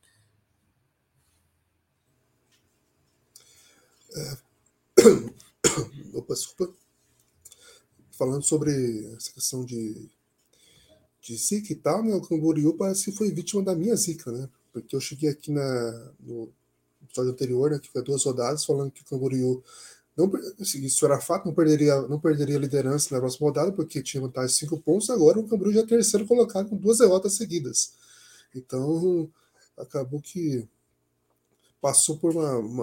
Opa, desculpa. Falando sobre essa questão de zica e tal, né? O Camboriú parece que foi vítima da minha zica, né? Porque eu cheguei aqui no episódio anterior, né, que foi 2 rodadas, falando que o Camboriú, isso era fato, não perderia a liderança na próxima rodada, porque tinha vantagem de 5 pontos. Agora o Camboriú já é 3º colocado com 2 derrotas seguidas. Então, acabou que passou por uma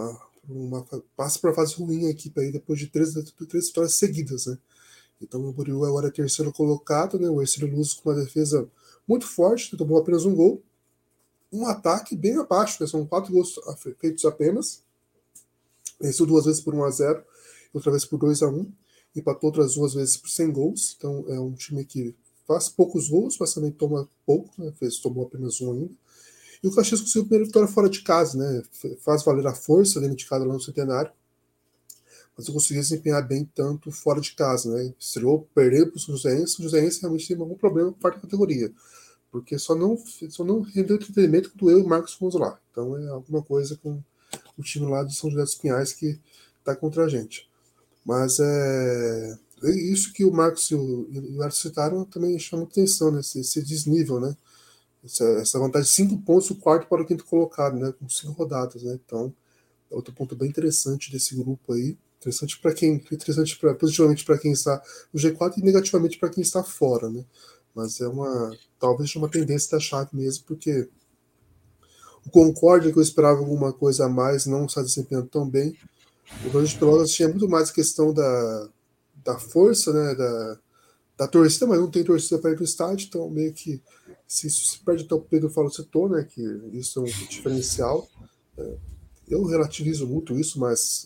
passa por uma fase ruim a equipe aí depois de três vitórias seguidas, né? Então o Buriú agora é terceiro colocado, né? O Ercílio Luz com uma defesa muito forte, tomou apenas um gol. Um ataque bem abaixo, né? São 4 gols feitos apenas. Venceu 2 vezes por 1-0, outra vez por 2-1. Empatou outras 2 vezes por 100 gols. Então é um time que faz poucos gols, mas também toma pouco, né? Tomou apenas um ainda. E o Caxias conseguiu a primeira vitória fora de casa, né? Faz valer a força dentro de casa lá no Centenário. Mas eu consegui desempenhar bem tanto fora de casa, né? Estreou perdendo para o São Joséense. O Joséense realmente tem algum problema com a quarta categoria, porque só não rendeu entretenimento quando eu e o Marcos fomos lá. Então é alguma coisa com o time lá de São José dos Pinhais que está contra a gente. Mas isso que o Marcos e o Arthur citaram também chama atenção, né? Esse desnível, né? Essa vantagem de 5 pontos do quarto para o quinto colocado, né? Com 5 rodadas, né? Então é outro ponto bem interessante desse grupo aí. Interessante positivamente para quem está no G4 e negativamente para quem está fora, né? Mas talvez uma tendência da chave mesmo, porque o Concórdia, que eu esperava alguma coisa a mais, não está desempenhando tão bem. O Brasil de Pelotas tinha muito mais questão da força, né? Da torcida, mas não tem torcida para ir para o estádio, então meio que se isso se perde, até o Pedro falou, citou, né? Que isso é um diferencial. Eu relativizo muito isso, mas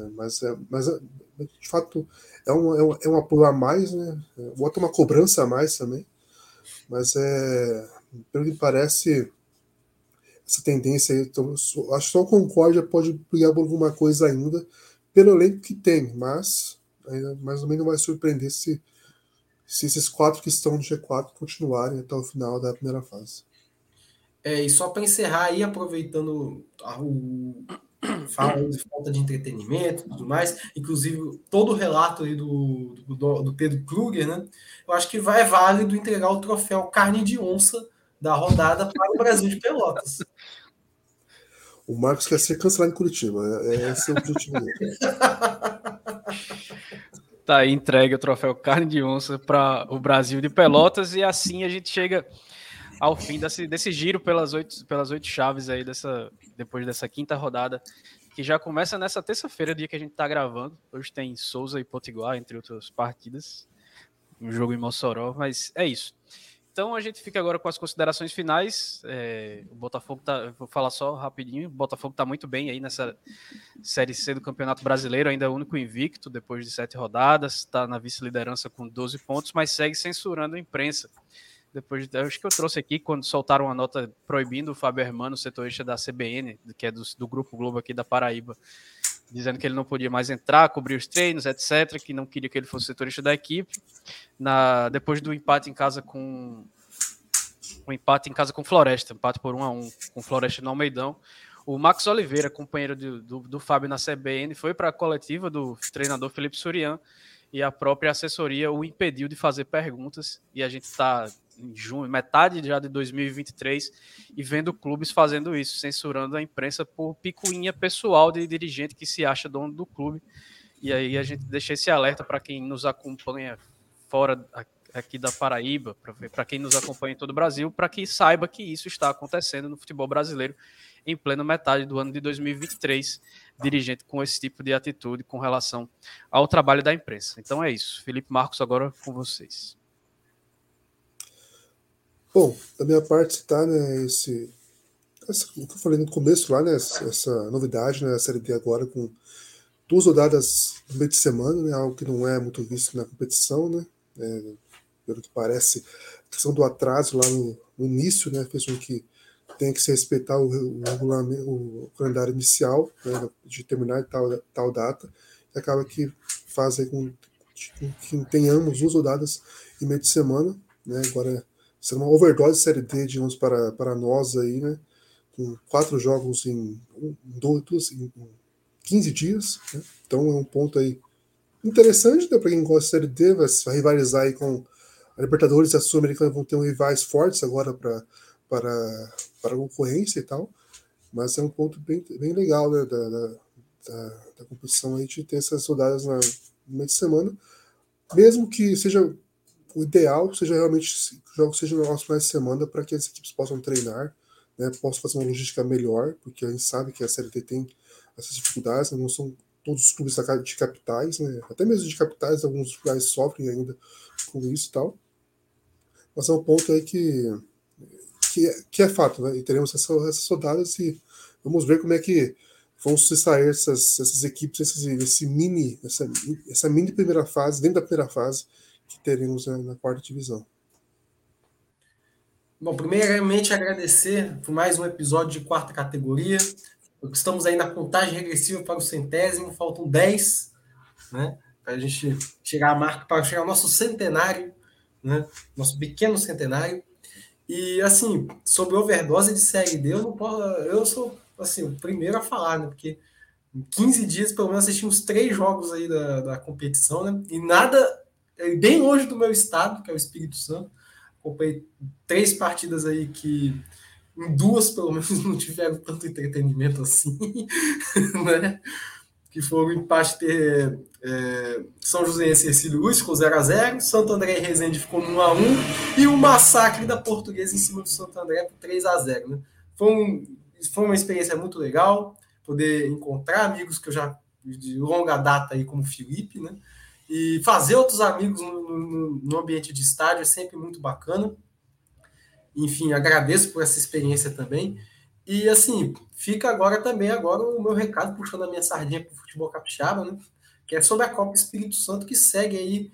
de fato é um apoio a mais, né? Bota uma cobrança a mais também, mas pelo que parece, essa tendência aí, então, acho que só o Concórdia pode brigar por alguma coisa ainda, pelo elenco que tem, mas também não vai surpreender se esses 4 que estão no G4 continuarem até o final da primeira fase. E só para encerrar aí, aproveitando fala de falta de entretenimento e tudo mais, inclusive todo o relato aí do Pedro Kruger, né? Eu acho que é válido entregar o troféu Carne de Onça da rodada para o Brasil de Pelotas. O Marcos quer ser cancelado em Curitiba, esse é o objetivo dele. Tá aí entregue o troféu Carne de Onça para o Brasil de Pelotas, e assim a gente chega ao fim desse giro pelas 8 chaves aí depois dessa quinta rodada, que já começa nessa terça-feira, dia que a gente tá gravando. Hoje tem Souza e Potiguar, entre outras partidas, um jogo em Mossoró, mas é isso. Então a gente fica agora com as considerações finais. O Botafogo vou falar só rapidinho, o Botafogo tá muito bem aí nessa Série C do Campeonato Brasileiro, ainda é o único invicto depois de 7 rodadas, está na vice-liderança com 12 pontos, mas segue censurando a imprensa. Acho que eu trouxe aqui, quando soltaram uma nota proibindo o Fábio Hermano, setorista da CBN, que é do Grupo Globo aqui da Paraíba, dizendo que ele não podia mais entrar, cobrir os treinos, etc., que não queria que ele fosse setorista da equipe. Depois do empate em casa com Floresta, empate por 1-1 com Floresta no Almeidão, o Max Oliveira, companheiro do Fábio na CBN, foi para a coletiva do treinador Felipe Surian, e a própria assessoria o impediu de fazer perguntas, e a gente está em junho, metade já de 2023, e vendo clubes fazendo isso, censurando a imprensa por picuinha pessoal de dirigente que se acha dono do clube. E aí a gente deixa esse alerta para quem nos acompanha fora aqui da Paraíba, para quem nos acompanha em todo o Brasil, para que saiba que isso está acontecendo no futebol brasileiro em plena metade do ano de 2023, dirigente com esse tipo de atitude com relação ao trabalho da imprensa. Então é isso. Felipe Marcos, agora com vocês. Bom, da minha parte está, né, o que eu falei no começo lá, né, essa novidade, né, a Série D agora com 2 rodadas no meio de semana, né, algo que não é muito visto na competição, né, pelo que parece, a questão do atraso lá no início, né, fez com que tenha que se respeitar o regulamento, o calendário inicial, né, de terminar tal data, e acaba que faz aí com que tenhamos 2 rodadas em meio de semana, né, agora será uma overdose de Série D, digamos, para nós aí, né? Com 4 jogos em 15 dias, né? Então é um ponto aí interessante, né? Para quem gosta de Série D, vai rivalizar aí com a Libertadores e a Sul-Americana, vão ter rivais fortes agora para a concorrência e tal, mas é um ponto bem legal, né? Da competição aí, de ter essas rodadas no meio de semana, mesmo que seja o ideal, seja realmente que o jogo seja no nosso finais de semana, para que as equipes possam treinar, né, possam fazer uma logística melhor, porque a gente sabe que a Série D tem essas dificuldades, né? Não são todos os clubes de capitais, né? Até mesmo de capitais, alguns lugares sofrem ainda com isso e tal. Mas é um ponto aí que é fato, né? E teremos essas rodadas e vamos ver como é que vão se sair essas equipes, essa mini primeira fase, dentro da primeira fase que teremos na quarta divisão. Bom, primeiramente agradecer por mais um episódio de quarta categoria. Estamos aí na contagem regressiva para o 100º, faltam 10, né? Para a gente chegar à marca, para chegar ao nosso centenário, né? Nosso pequeno centenário. E, assim, sobre overdose de Série D, eu sou assim, o primeiro a falar, né? Porque em 15 dias, pelo menos, assisti uns 3 jogos aí da competição, né? E nada, bem longe do meu estado, que é o Espírito Santo. Acompanhei 3 partidas aí que, em 2, pelo menos, não tiveram tanto entretenimento assim, né? Que foi o empate São Joséense e Ercílio Luz, ficou 0x0, Santo André e Resende ficou 1x1, e o massacre da Portuguesa em cima do Santo André por 3x0, né? Foi uma experiência muito legal, poder encontrar amigos que eu já de longa data aí, como o Felipe, né? E fazer outros amigos no ambiente de estádio é sempre muito bacana. Enfim, agradeço por essa experiência também. E, assim, fica agora o meu recado, puxando a minha sardinha para o futebol capixaba, né? Que é sobre a Copa Espírito Santo, que segue aí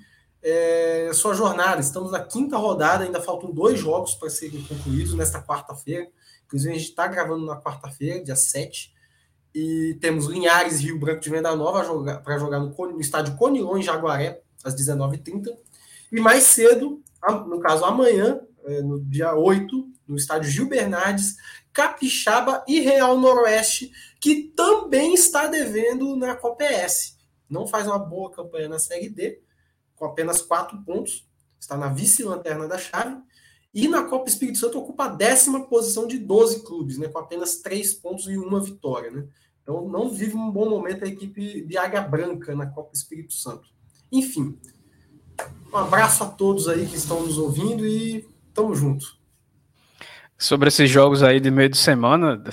a sua jornada. Estamos na 5ª rodada, ainda faltam 2 jogos para serem concluídos nesta quarta-feira. Inclusive, a gente está gravando na quarta-feira, dia 7. E temos Linhares e Rio Branco de Venda Nova para jogar no estádio Conilon, em Jaguaré, às 19h30. E mais cedo, no caso amanhã, no dia 8, no estádio Gil Bernardes, Capixaba e Real Noroeste, que também está devendo na Copa ES. Não faz uma boa campanha na Série D, com apenas 4 pontos. Está na vice-lanterna da chave. E na Copa Espírito Santo ocupa a 10ª posição de 12 clubes, né, com apenas 3 pontos e 1 vitória. Né? Então não vive um bom momento a equipe de Águia Branca na Copa Espírito Santo. Enfim, um abraço a todos aí que estão nos ouvindo e tamo junto. Sobre esses jogos aí de meio de semana,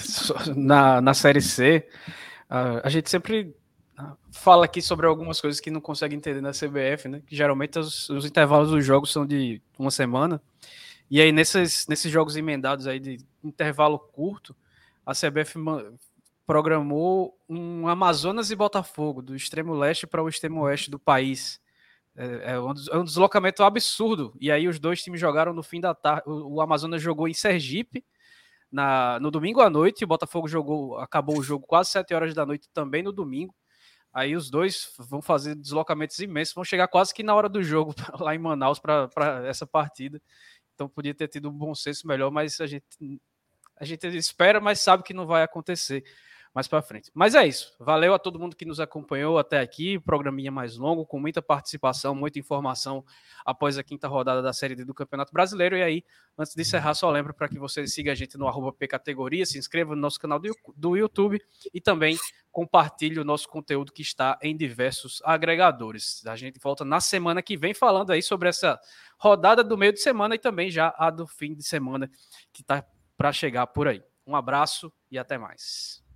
na Série C, a gente sempre fala aqui sobre algumas coisas que não consegue entender na CBF, né? Que geralmente os intervalos dos jogos são de uma semana. E aí, nesses jogos emendados aí de intervalo curto, a CBF programou um Amazonas e Botafogo, do extremo leste para o extremo oeste do país. É um deslocamento absurdo. E aí os dois times jogaram no fim da tarde. O Amazonas jogou em Sergipe no domingo à noite. E o Botafogo acabou o jogo quase 7 horas da noite também no domingo. Aí os dois vão fazer deslocamentos imensos. Vão chegar quase que na hora do jogo lá em Manaus para essa partida. Então podia ter tido um bom senso melhor, mas a gente espera, mas sabe que não vai acontecer mais para frente. Mas é isso. Valeu a todo mundo que nos acompanhou até aqui. Programinha mais longo, com muita participação, muita informação após a 5ª rodada da Série D do Campeonato Brasileiro. E aí, antes de encerrar, só lembro para que você siga a gente no @pcategoria, se inscreva no nosso canal do YouTube e também compartilhe o nosso conteúdo que está em diversos agregadores. A gente volta na semana que vem falando aí sobre essa rodada do meio de semana e também já a do fim de semana que está para chegar por aí. Um abraço e até mais.